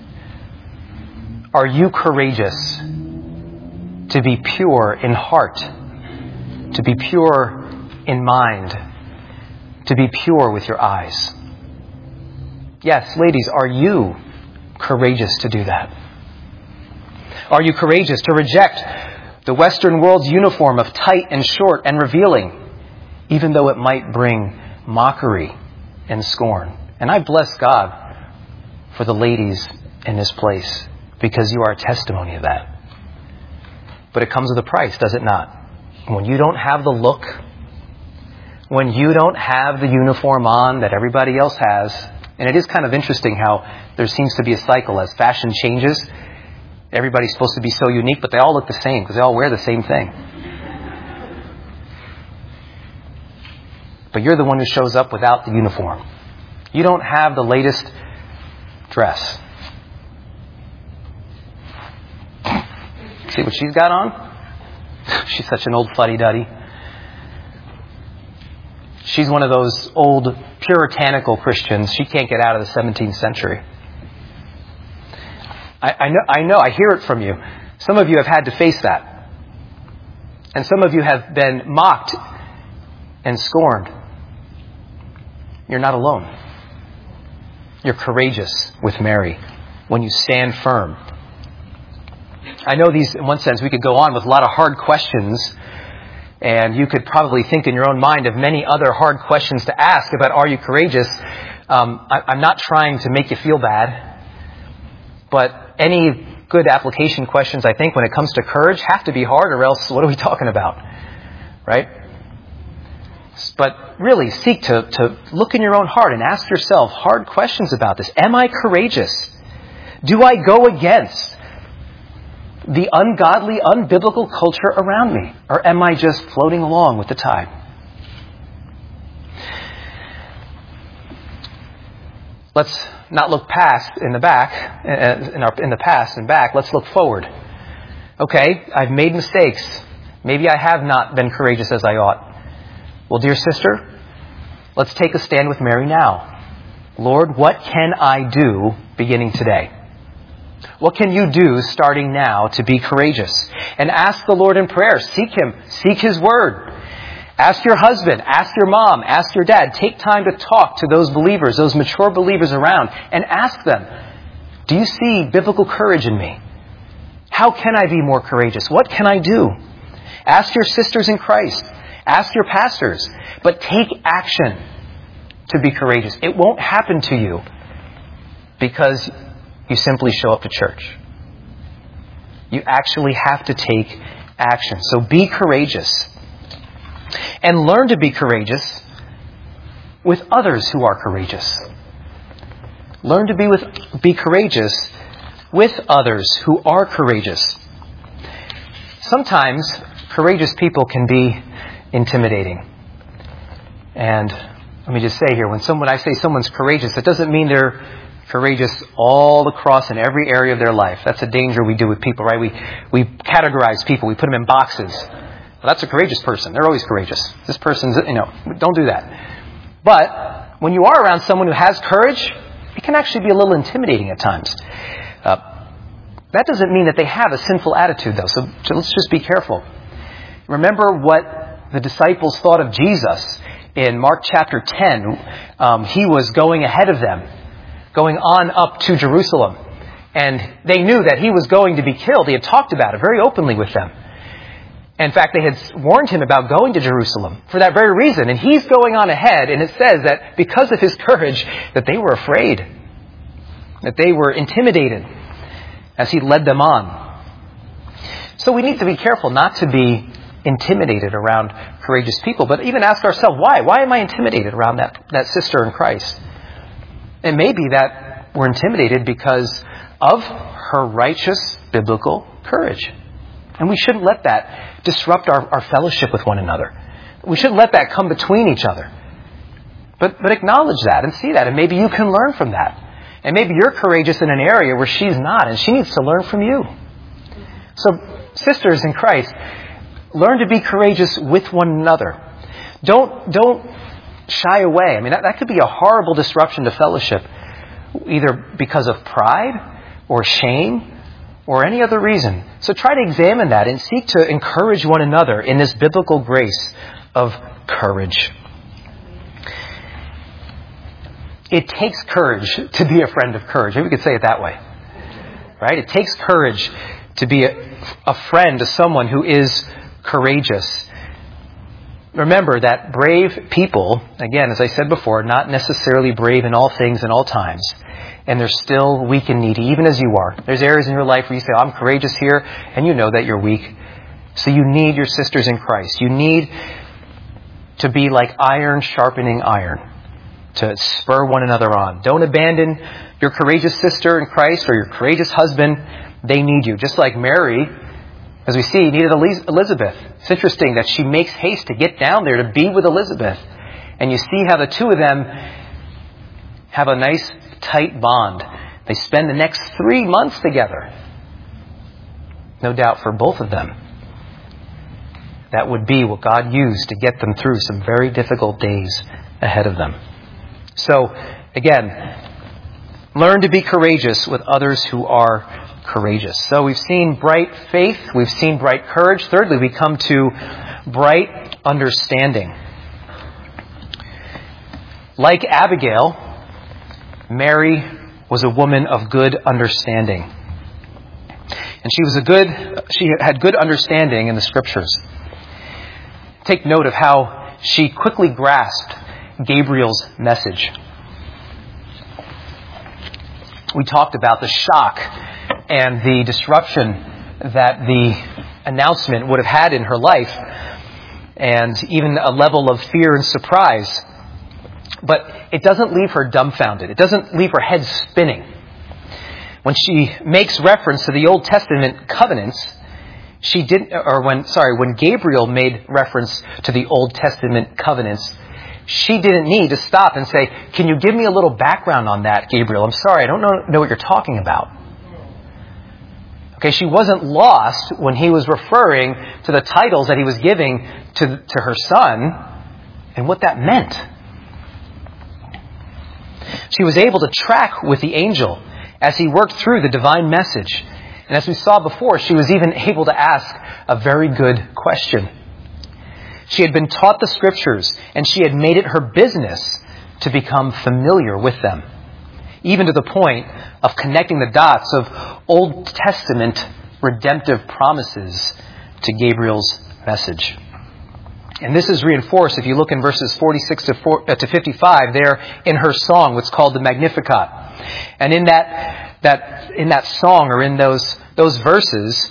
Are you courageous to be pure in heart, to be pure in mind, to be pure with your eyes? Yes, ladies, are you courageous to do that? Are you courageous to reject the Western world's uniform of tight and short and revealing, even though it might bring mockery and scorn? And I bless God for the ladies in this place, because you are a testimony of that. But it comes with a price, does it not? When you don't have the look, when you don't have the uniform on that everybody else has, and it is kind of interesting how there seems to be a cycle as fashion changes. Everybody's supposed to be so unique, but they all look the same because they all wear the same thing. But you're the one who shows up without the uniform. You don't have the latest dress. See what she's got on? She's such an old fuddy-duddy. She's one of those old puritanical Christians. She can't get out of the 17th century. I know, I hear it from you. Some of you have had to face that. And some of you have been mocked and scorned. You're not alone. You're courageous with Mary when you stand firm. I know these, in one sense, we could go on with a lot of hard questions, and you could probably think in your own mind of many other hard questions to ask about are you courageous. I'm not trying to make you feel bad, but any good application questions, I think, when it comes to courage have to be hard, or else what are we talking about? Right? But really, seek to look in your own heart and ask yourself hard questions about this. Am I courageous Do I go against the ungodly, unbiblical culture around me? Or am I just floating along with the tide? Let's not look past in the back, in the past and back. Let's look forward. Okay, I've made mistakes. Maybe I have not been courageous as I ought. Well, dear sister, let's take a stand with Mary now. Lord, what can I do beginning today? What can you do starting now to be courageous? And ask the Lord in prayer. Seek Him. Seek His Word. Ask your husband. Ask your mom. Ask your dad. Take time to talk to those believers, those mature believers around, and ask them, do you see biblical courage in me? How can I be more courageous? What can I do? Ask your sisters in Christ. Ask your pastors. But take action to be courageous. It won't happen to you because you simply show up to church. You actually have to take action. So be courageous. And learn to be courageous with others who are courageous. Learn to be courageous with others who are courageous. Sometimes courageous people can be intimidating. And let me just say here, when I say someone's courageous, that doesn't mean they're courageous all across in every area of their life. That's a danger we do with people, right? We categorize people. We put them in boxes. Well, that's a courageous person. They're always courageous. This person's, don't do that. But when you are around someone who has courage, it can actually be a little intimidating at times. That doesn't mean that they have a sinful attitude, though. So let's just be careful. Remember what the disciples thought of Jesus in Mark chapter 10. He was going ahead of them, going on up to Jerusalem. And they knew that he was going to be killed. He had talked about it very openly with them. In fact, they had warned him about going to Jerusalem for that very reason. And he's going on ahead, and it says that because of his courage, that they were afraid, that they were intimidated as he led them on. So we need to be careful not to be intimidated around courageous people, but even ask ourselves, why? Why am I intimidated around that sister in Christ? It may be that we're intimidated because of her righteous biblical courage. And we shouldn't let that disrupt our fellowship with one another. We shouldn't let that come between each other. But acknowledge that and see that. And maybe you can learn from that. And maybe you're courageous in an area where she's not, and she needs to learn from you. So, sisters in Christ, learn to be courageous with one another. Don't shy away. I mean, that could be a horrible disruption to fellowship, either because of pride or shame or any other reason. So try to examine that and seek to encourage one another in this biblical grace of courage. It takes courage to be a friend of courage. Maybe we could say it that way. Right? It takes courage to be a friend to someone who is courageous. Remember that brave people, again, as I said before, are not necessarily brave in all things and all times. And they're still weak and needy, even as you are. There's areas in your life where you say, I'm courageous here, and you know that you're weak. So you need your sisters in Christ. You need to be like iron sharpening iron, to spur one another on. Don't abandon your courageous sister in Christ or your courageous husband. They need you. Just like Mary, as we see, needed Elizabeth. It's interesting that she makes haste to get down there to be with Elizabeth. And you see how the two of them have a nice, tight bond. They spend the next 3 months together. No doubt for both of them, that would be what God used to get them through some very difficult days ahead of them. So, again, learn to be courageous with others who are courageous. So we've seen bright faith, we've seen bright courage. Thirdly, we come to bright understanding. Like Abigail, Mary was a woman of good understanding. And she had good understanding in the Scriptures. Take note of how she quickly grasped Gabriel's message. We talked about the shock and the disruption that the announcement would have had in her life, and even a level of fear and surprise. But it doesn't leave her dumbfounded. It doesn't leave her head spinning. when she makes reference to the Old Testament covenants, when Gabriel made reference to the Old Testament covenants, she didn't need to stop and say, "Can you give me a little background on that, Gabriel? I'm sorry, I don't know what you're talking about." Okay, she wasn't lost when he was referring to the titles that he was giving to her son and what that meant. She was able to track with the angel as he worked through the divine message. And as we saw before, she was even able to ask a very good question. She had been taught the Scriptures, and she had made it her business to become familiar with them, even to the point of connecting the dots of Old Testament redemptive promises to Gabriel's message. And this is reinforced if you look in verses 46 to 55 there in her song, what's called the Magnificat. And in that song, or in those verses,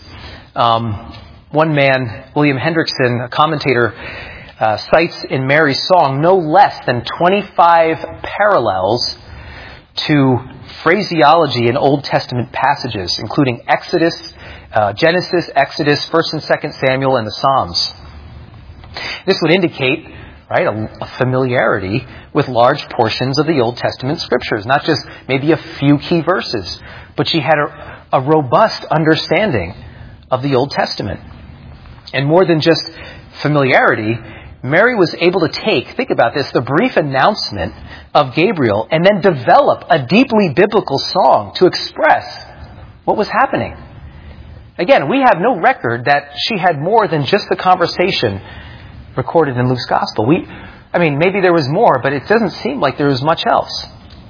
one man, William Hendrickson, a commentator, cites in Mary's song no less than 25 parallels to phraseology in Old Testament passages, including Genesis, Exodus, 1st and 2nd Samuel, and the Psalms. This would indicate, right, a familiarity with large portions of the Old Testament Scriptures, not just maybe a few key verses, but she had a robust understanding of the Old Testament. And more than just familiarity, Mary was able to think about this, the brief announcement of Gabriel, and then develop a deeply biblical song to express what was happening. Again, we have no record that she had more than just the conversation recorded in Luke's Gospel. Maybe there was more, but it doesn't seem like there was much else.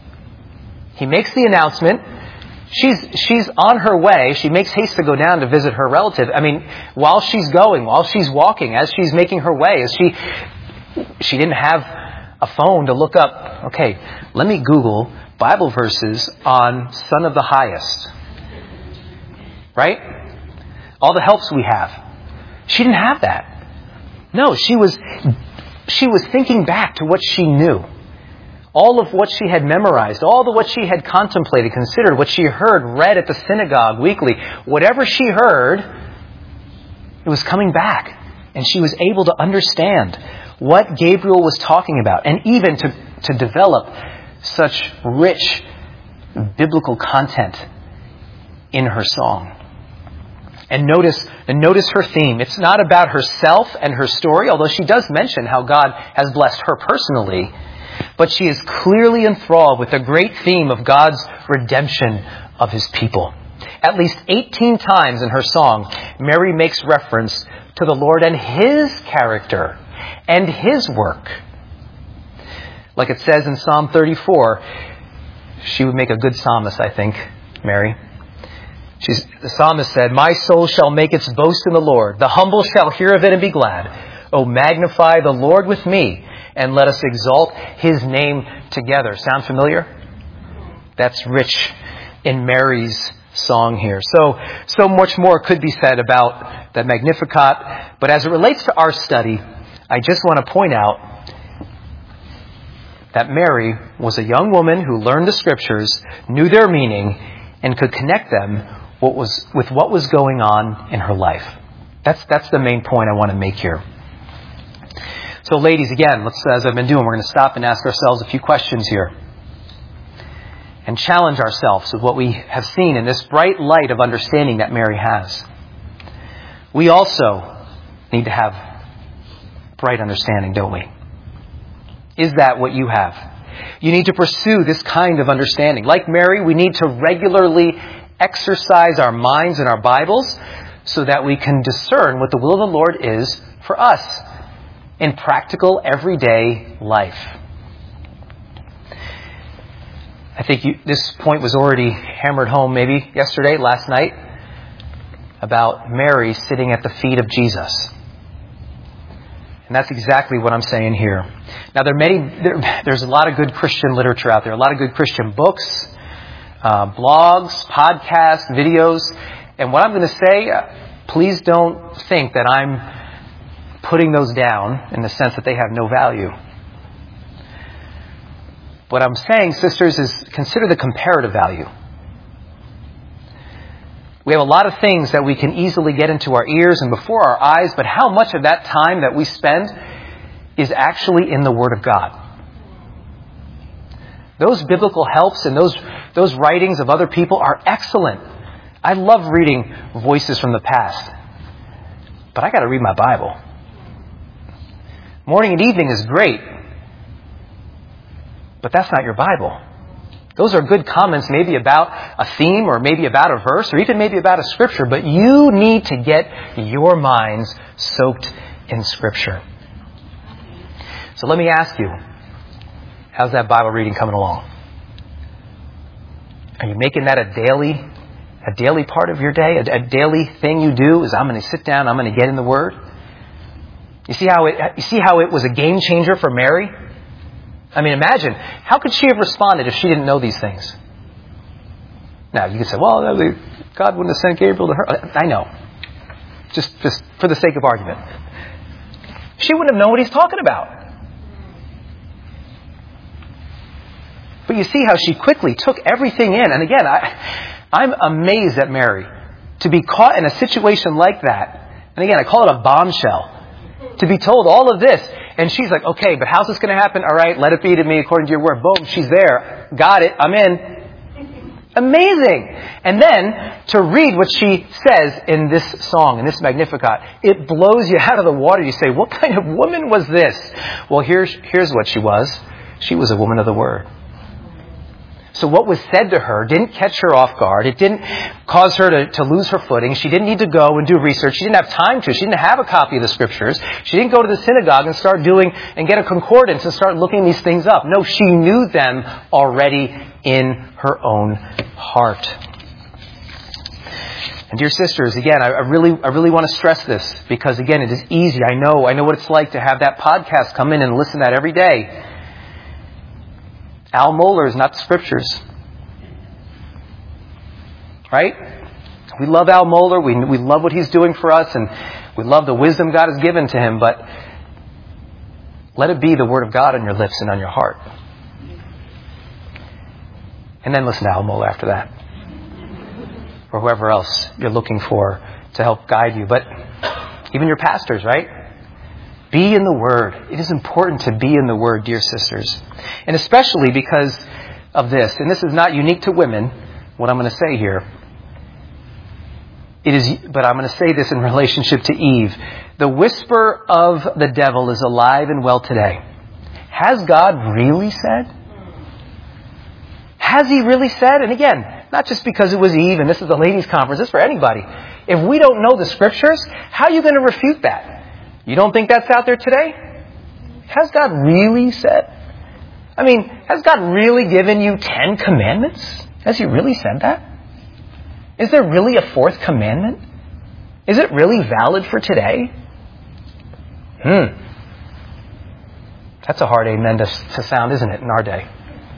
He makes the announcement. She's on her way. She makes haste to go down to visit her relative. While she's going, while she's walking, as she's making her way, she didn't have a phone to look up, okay, let me Google Bible verses on Son of the Highest. Right? All the helps we have. She didn't have that. No, she was thinking back to what she knew. All of what she had memorized, all of what she had contemplated, considered, what she heard, read at the synagogue weekly, whatever she heard, it was coming back. And she was able to understand what Gabriel was talking about, and even to develop such rich biblical content in her song. And notice her theme. It's not about herself and her story, although she does mention how God has blessed her personally. But she is clearly enthralled with the great theme of God's redemption of His people. At least 18 times in her song, Mary makes reference to the Lord and His character and His work. Like it says in Psalm 34, she would make a good psalmist, I think, Mary. The psalmist said, "My soul shall make its boast in the Lord. The humble shall hear of it and be glad. O magnify the Lord with me, and let us exalt His name together." Sound familiar? That's rich in Mary's song here. So much more could be said about the Magnificat. But as it relates to our study, I just want to point out that Mary was a young woman who learned the Scriptures, knew their meaning, and could connect them with what was going on in her life. That's the main point I want to make here. So ladies, again, as I've been doing, we're going to stop and ask ourselves a few questions here. And challenge ourselves with what we have seen in this bright light of understanding that Mary has. We also need to have bright understanding, don't we? Is that what you have? You need to pursue this kind of understanding. Like Mary, we need to regularly exercise our minds and our Bibles so that we can discern what the will of the Lord is for us in practical, everyday life. I think this point was already hammered home maybe yesterday, last night, about Mary sitting at the feet of Jesus. And that's exactly what I'm saying here. Now, there's a lot of good Christian literature out there, a lot of good Christian books, blogs, podcasts, videos. And what I'm going to say, please don't think that I'm putting those down in the sense that they have no value. What I'm saying, sisters, is consider the comparative value. We have a lot of things that we can easily get into our ears and before our eyes, but how much of that time that we spend is actually in the Word of God? Those biblical helps and those writings of other people are excellent. I love reading voices from the past, but I got to read my Bible. Morning and evening is great, but that's not your Bible. Those are good comments maybe about a theme or maybe about a verse or even maybe about a scripture, but you need to get your minds soaked in Scripture. So let me ask you, how's that Bible reading coming along? Are you making that a daily part of your day? A daily thing you do is I'm going to sit down, I'm going to get in the Word? You see how it was a game changer for Mary? I mean, imagine, how could she have responded if she didn't know these things? Now, you could say, well, God wouldn't have sent Gabriel to her. I know. Just for the sake of argument. She wouldn't have known what he's talking about. But you see how she quickly took everything in. And again, I'm amazed at Mary to be caught in a situation like that. And again, I call it a bombshell. To be told all of this. And she's like, okay, but how's this going to happen? All right, let it be to me according to your word. Boom, she's there. Got it. I'm in. Amazing. And then to read what she says in this song, in this Magnificat, it blows you out of the water. You say, what kind of woman was this? Well, here's what she was. She was a woman of the Word. So what was said to her didn't catch her off guard. It didn't cause her to lose her footing. She didn't need to go and do research. She didn't have time to. She didn't have a copy of the Scriptures. She didn't go to the synagogue and start doing and get a concordance and start looking these things up. No, she knew them already in her own heart. And dear sisters, again, I really want to stress this because, again, it is easy. I know what it's like to have that podcast come in and listen to that every day. Al Mohler is not the Scriptures. Right? We love Al Mohler. We love what he's doing for us, and we love the wisdom God has given to him, but let it be the Word of God on your lips and on your heart. And then listen to Al Mohler after that. Or whoever else you're looking for to help guide you. But even your pastors, right? Be in the Word. It is important to be in the Word, dear sisters. And especially because of this, and this is not unique to women, what I'm going to say here. But I'm going to say this in relationship to Eve. The whisper of the devil is alive and well today. Has God really said? Has He really said? And again, not just because it was Eve and this is the ladies' conference, this is for anybody. If we don't know the Scriptures, how are you going to refute that? You don't think that's out there today? Has God really said? I mean, has God really given you 10 commandments? Has He really said that? Is there really a 4th commandment? Is it really valid for today? That's a hard amen to sound, isn't it, in our day?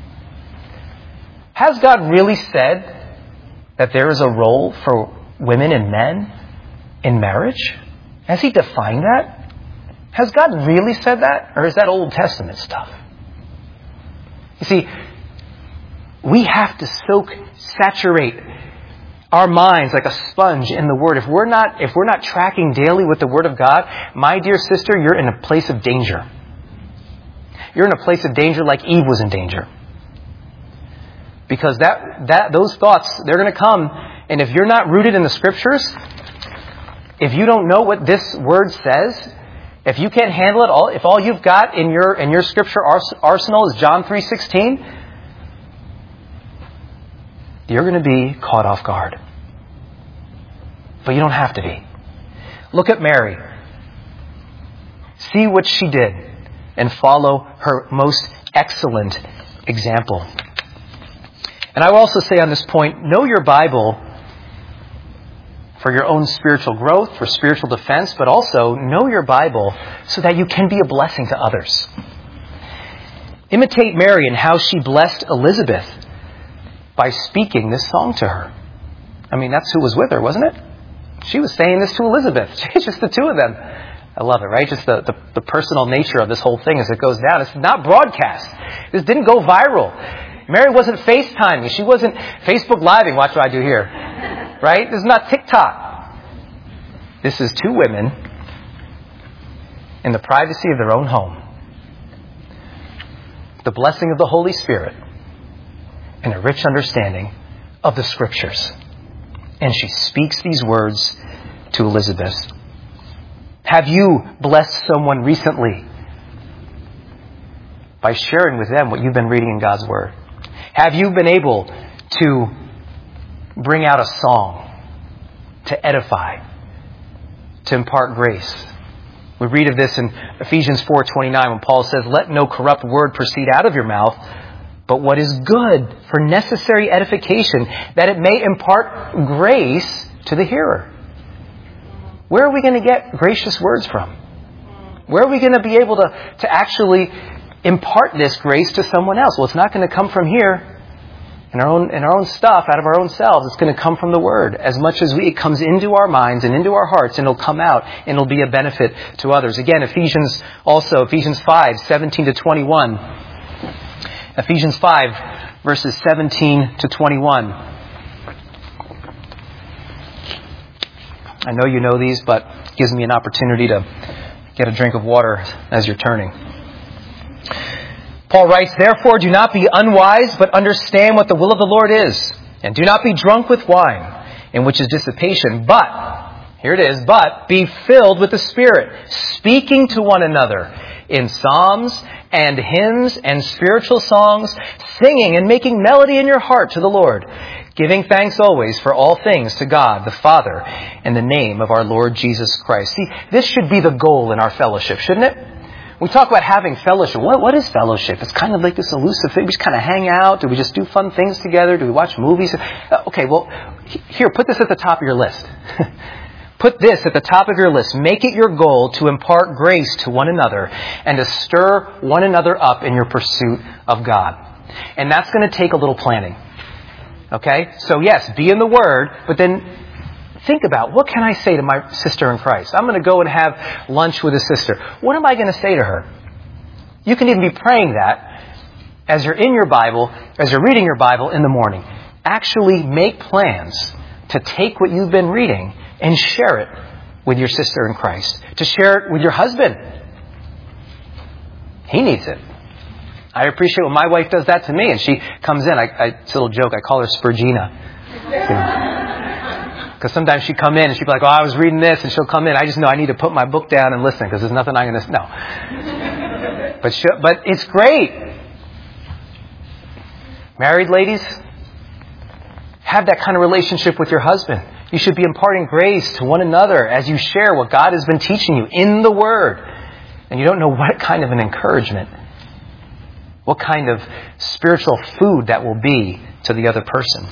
Has God really said that there is a role for women and men in marriage? Has He defined that? Has God really said that? Or is that Old Testament stuff? You see, we have to saturate our minds like a sponge in the Word. If we're not tracking daily with the Word of God, my dear sister, you're in a place of danger. You're in a place of danger like Eve was in danger. Because those thoughts, they're going to come, and if you're not rooted in the Scriptures, if you don't know what this Word says, if you can't handle it all, if all you've got in your Scripture arsenal is John 3:16, you're going to be caught off guard. But you don't have to be. Look at Mary. See what she did and follow her most excellent example. And I will also say on this point, know your Bible for your own spiritual growth, for spiritual defense, but also know your Bible so that you can be a blessing to others. Imitate Mary in how she blessed Elizabeth by speaking this song to her. I mean, that's who was with her, wasn't it? She was saying this to Elizabeth. It's just the two of them. I love it, right? Just the personal nature of this whole thing as it goes down. It's not broadcast. This didn't go viral. Mary wasn't FaceTiming. She wasn't Facebook Living. Watch what I do here. right? This is not TikTok. This is two women in the privacy of their own home. The blessing of the Holy Spirit and a rich understanding of the Scriptures. And she speaks these words to Elizabeth. Have you blessed someone recently by sharing with them what you've been reading in God's Word? Have you been able to bring out a song to edify, to impart grace? We read of this in Ephesians 4:29 when Paul says, let no corrupt word proceed out of your mouth, but what is good for necessary edification, that it may impart grace to the hearer. Where are we going to get gracious words from? Where are we going to be able to actually impart this grace to someone else? Well, it's not going to come from here in our own stuff, out of our own selves. It's going to come from the Word. As much as it comes into our minds and into our hearts, and it'll come out and it'll be a benefit to others. Again, Ephesians 5, 17 to 21. Ephesians 5, verses 17 to 21. I know you know these, but it gives me an opportunity to get a drink of water as you're turning. Paul writes, therefore do not be unwise, but understand what the will of the Lord is. And do not be drunk with wine, in which is dissipation. But, here it is, but be filled with the Spirit, speaking to one another in psalms and hymns and spiritual songs, singing and making melody in your heart to the Lord, giving thanks always for all things to God the Father in the name of our Lord Jesus Christ. See, this should be the goal in our fellowship, shouldn't it? We talk about having fellowship. What is fellowship? It's kind of like this elusive thing. We just kind of hang out. Do we just do fun things together? Do we watch movies? Okay, well, here, put this at the top of your list. Put this at the top of your list. Make it your goal to impart grace to one another and to stir one another up in your pursuit of God. And that's going to take a little planning. Okay? So yes, be in the Word, but then think about, what can I say to my sister in Christ? I'm going to go and have lunch with a sister. What am I going to say to her? You can even be praying that as you're in your Bible, as you're reading your Bible in the morning. Actually make plans to take what you've been reading and share it with your sister in Christ. To share it with your husband. He needs it. I appreciate when my wife does that to me, and she comes in. It's a little joke. I call her Spurgina. Because sometimes she'd come in and she'd be like, I was reading this, and she'll come in. I just know I need to put my book down and listen because there's nothing I'm going to... No. But it's great. Married ladies, have that kind of relationship with your husband. You should be imparting grace to one another as you share what God has been teaching you in the Word. And you don't know what kind of an encouragement, what kind of spiritual food that will be to the other person.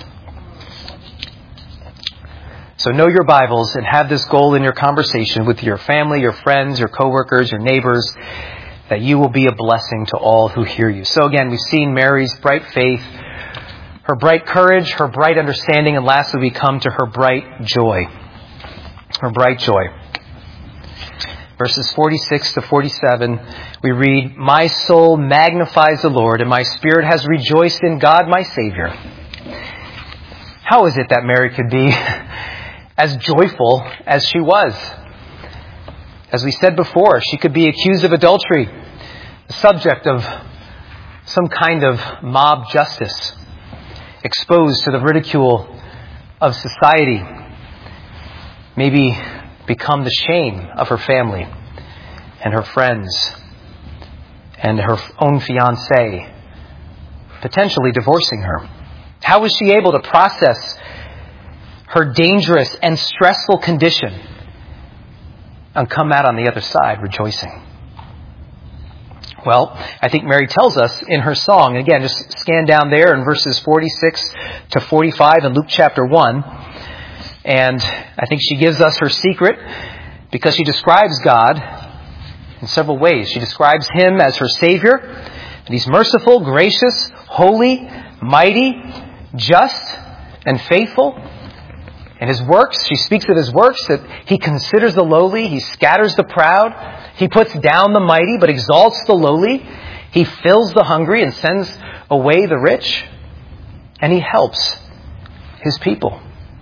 So know your Bibles and have this goal in your conversation with your family, your friends, your coworkers, your neighbors, that you will be a blessing to all who hear you. So again, we've seen Mary's bright faith, her bright courage, her bright understanding, and lastly we come to her bright joy. Her bright joy. Verses 46 to 47, we read, my soul magnifies the Lord, and my spirit has rejoiced in God my Savior. How is it that Mary could be as joyful as she was? As we said before, she could be accused of adultery, the subject of some kind of mob justice, exposed to the ridicule of society, maybe become the shame of her family and her friends and her own fiancé, potentially divorcing her. How was she able to process her dangerous and stressful condition and come out on the other side rejoicing? Well, I think Mary tells us in her song. Again, just scan down there in verses 46 to 45 in Luke chapter 1. And I think she gives us her secret because she describes God in several ways. She describes Him as her Savior, and He's merciful, gracious, holy, mighty, just, and faithful. In His works, she speaks of His works, that He considers the lowly, He scatters the proud, He puts down the mighty, but exalts the lowly. He fills the hungry and sends away the rich, and He helps His people.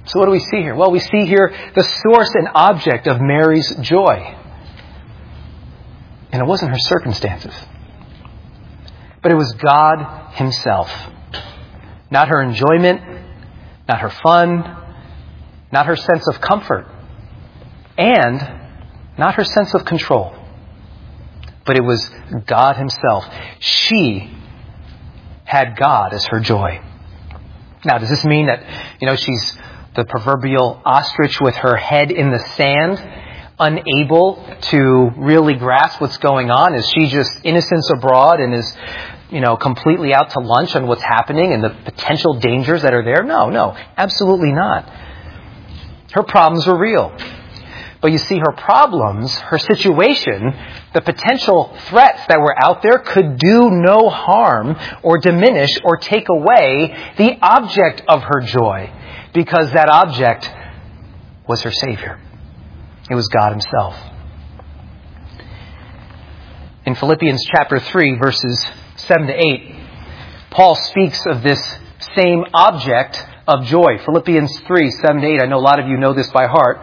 So what do we see here? Well, we see here the source and object of Mary's joy. And it wasn't her circumstances, but it was God himself. Not her enjoyment, not her fun, not her sense of comfort, and not her sense of control. But it was God himself. She had God as her joy. Now, does this mean that, she's the proverbial ostrich with her head in the sand, unable to really grasp what's going on? Is she just innocence abroad and is, completely out to lunch on what's happening and the potential dangers that are there? No, absolutely not. Her problems were real. But you see, her problems, her situation, the potential threats that were out there could do no harm or diminish or take away the object of her joy, because that object was her Savior. It was God himself. In Philippians chapter 3, verses 7 to 8, Paul speaks of this same object of joy. Philippians 3, 7 to 8. I know a lot of you know this by heart.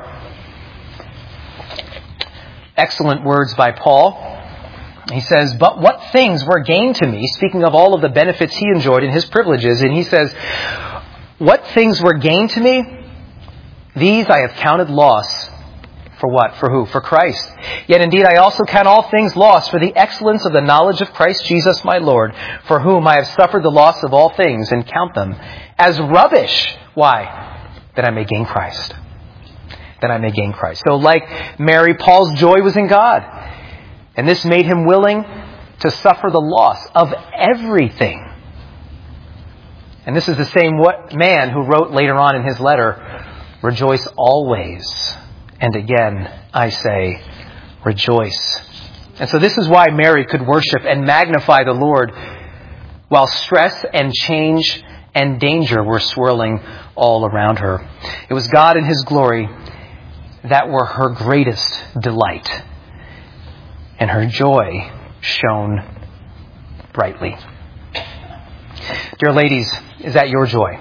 Excellent words by Paul. He says, "But what things were gained to me," speaking of all of the benefits he enjoyed and his privileges, and he says, "What things were gained to me? These I have counted loss." For what? For who? For Christ. "Yet indeed I also count all things lost for the excellence of the knowledge of Christ Jesus my Lord, for whom I have suffered the loss of all things, and count them as rubbish." Why? "That I may gain Christ." That I may gain Christ. So like Mary, Paul's joy was in God. And this made him willing to suffer the loss of everything. And this is the same man who wrote later on in his letter, "Rejoice always. And again, I say, rejoice." And so this is why Mary could worship and magnify the Lord while stress and change and danger were swirling all around her. It was God in his glory that were her greatest delight, and her joy shone brightly. Dear ladies, is that your joy?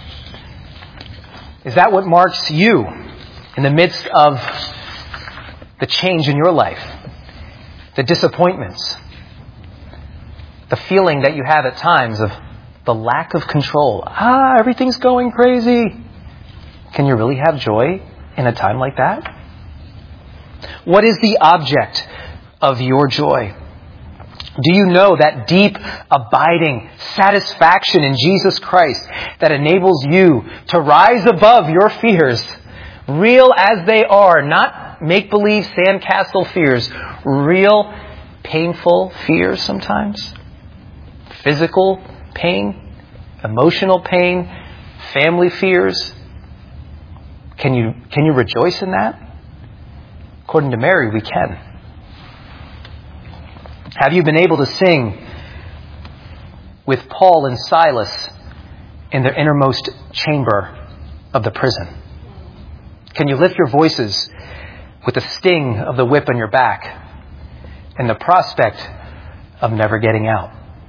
Is that what marks you in the midst of the change in your life, the disappointments, the feeling that you have at times of the lack of control? Everything's going crazy. Can you really have joy in a time like that? What is the object of your joy? Do you know that deep, abiding satisfaction in Jesus Christ that enables you to rise above your fears, real as they are, not make-believe sandcastle fears, real, painful fears sometimes, physical pain, emotional pain, family fears? Can you rejoice in that? According to Mary, we can. Have you been able to sing with Paul and Silas in their innermost chamber of the prison? Can you lift your voices with the sting of the whip on your back and the prospect of never getting out?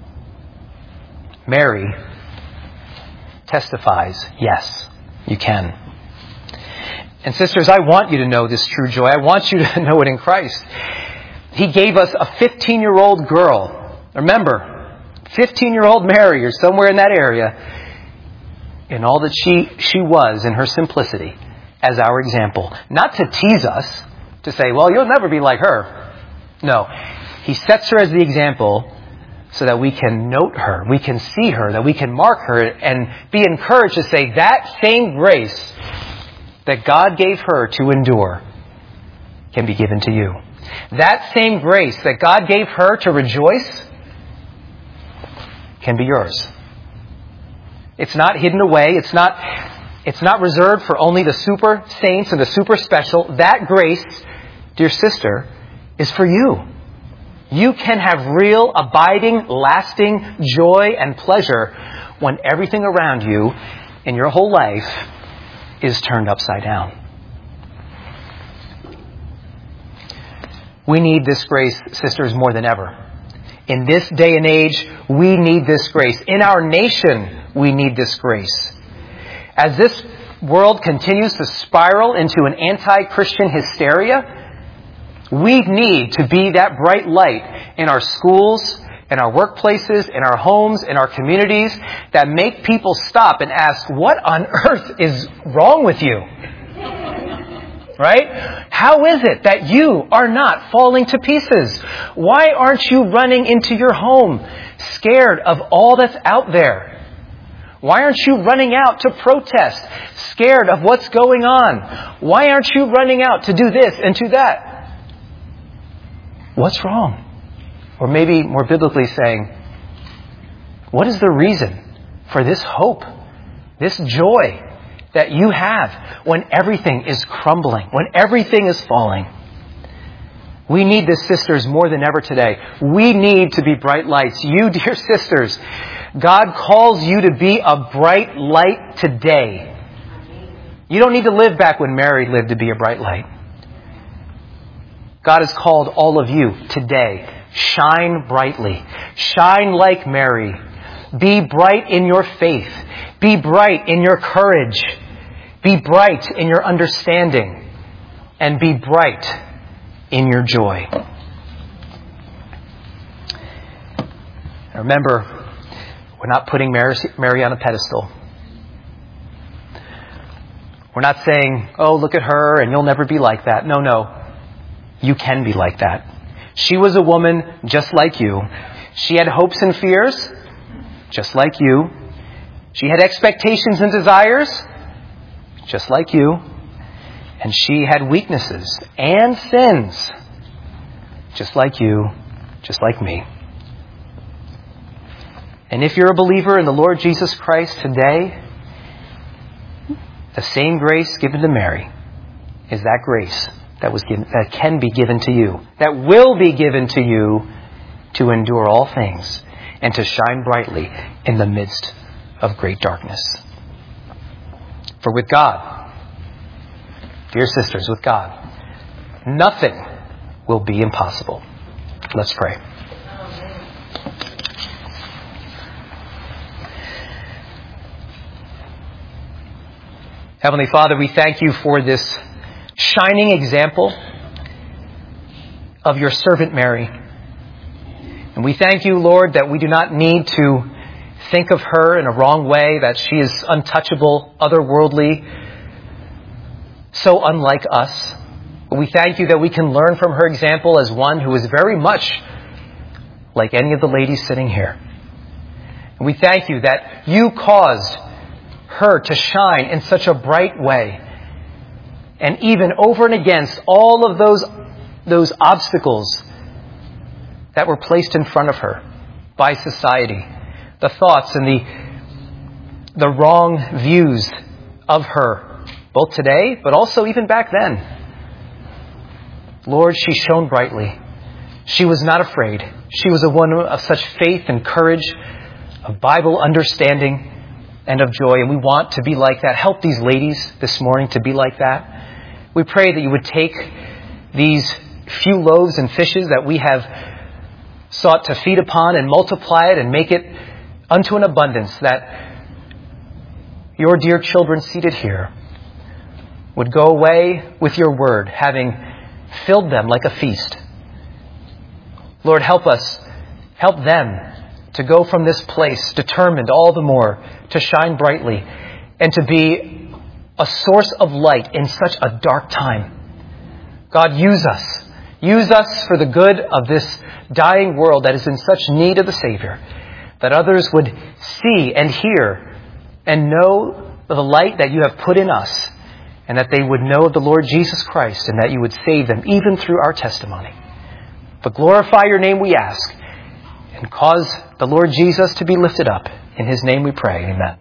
Mary testifies, yes, you can. And sisters, I want you to know this true joy. I want you to know it in Christ. He gave us a 15-year-old girl. Remember, 15-year-old Mary, or somewhere in that area, in all that she was in her simplicity as our example. Not to tease us, to say, well, you'll never be like her. No, he sets her as the example so that we can note her, we can see her, that we can mark her and be encouraged to say that same grace that God gave her to endure can be given to you. That same grace that God gave her to rejoice can be yours. It's not hidden away. It's not reserved for only the super saints and the super special. That grace, dear sister, is for you. You can have real, abiding, lasting joy and pleasure when everything around you in your whole life is turned upside down. We need this grace, sisters, more than ever. In this day and age, we need this grace. In our nation, we need this grace. As this world continues to spiral into an anti-Christian hysteria, we need to be that bright light in our schools, in our workplaces, in our homes, in our communities that make people stop and ask, what on earth is wrong with you? Right? How is it that you are not falling to pieces? Why aren't you running into your home scared of all that's out there? Why aren't you running out to protest, scared of what's going on? Why aren't you running out to do this and to that? What's wrong? Or maybe more biblically saying, what is the reason for this hope, this joy that you have when everything is crumbling, when everything is falling? We need this, sisters, more than ever today. We need to be bright lights. You, dear sisters, God calls you to be a bright light today. You don't need to live back when Mary lived to be a bright light. God has called all of you today. Shine brightly. Shine like Mary. Be bright in your faith. Be bright in your courage. Be bright in your understanding. And be bright in your joy. Remember, we're not putting Mary on a pedestal. We're not saying, oh, look at her and you'll never be like that. No. You can be like that. She was a woman just like you. She had hopes and fears, just like you. She had expectations and desires, just like you. And she had weaknesses and sins, just like you, just like me. And if you're a believer in the Lord Jesus Christ today, the same grace given to Mary is that grace that can be given to you, that will be given to you to endure all things and to shine brightly in the midst of great darkness. For with God, dear sisters, with God, nothing will be impossible. Let's pray. Heavenly Father, we thank you for this shining example of your servant Mary. And we thank you, Lord, that we do not need to think of her in a wrong way, that she is untouchable, otherworldly, so unlike us. But we thank you that we can learn from her example as one who is very much like any of the ladies sitting here. And we thank you that you caused her to shine in such a bright way. And even over and against all of those obstacles that were placed in front of her by society, the thoughts and the wrong views of her, both today, but also even back then. Lord, she shone brightly. She was not afraid. She was a woman of such faith and courage, of Bible understanding, and of joy. And we want to be like that. Help these ladies this morning to be like that. We pray that you would take these few loaves and fishes that we have sought to feed upon and multiply it and make it unto an abundance, that your dear children seated here would go away with your word, having filled them like a feast. Lord, help us, help them to go from this place determined all the more to shine brightly and to be a source of light in such a dark time. God, use us. Use us for the good of this dying world that is in such need of the Savior, that others would see and hear and know the light that you have put in us, and that they would know of the Lord Jesus Christ, and that you would save them even through our testimony. But glorify your name, we ask, and cause the Lord Jesus to be lifted up. In his name we pray. Amen.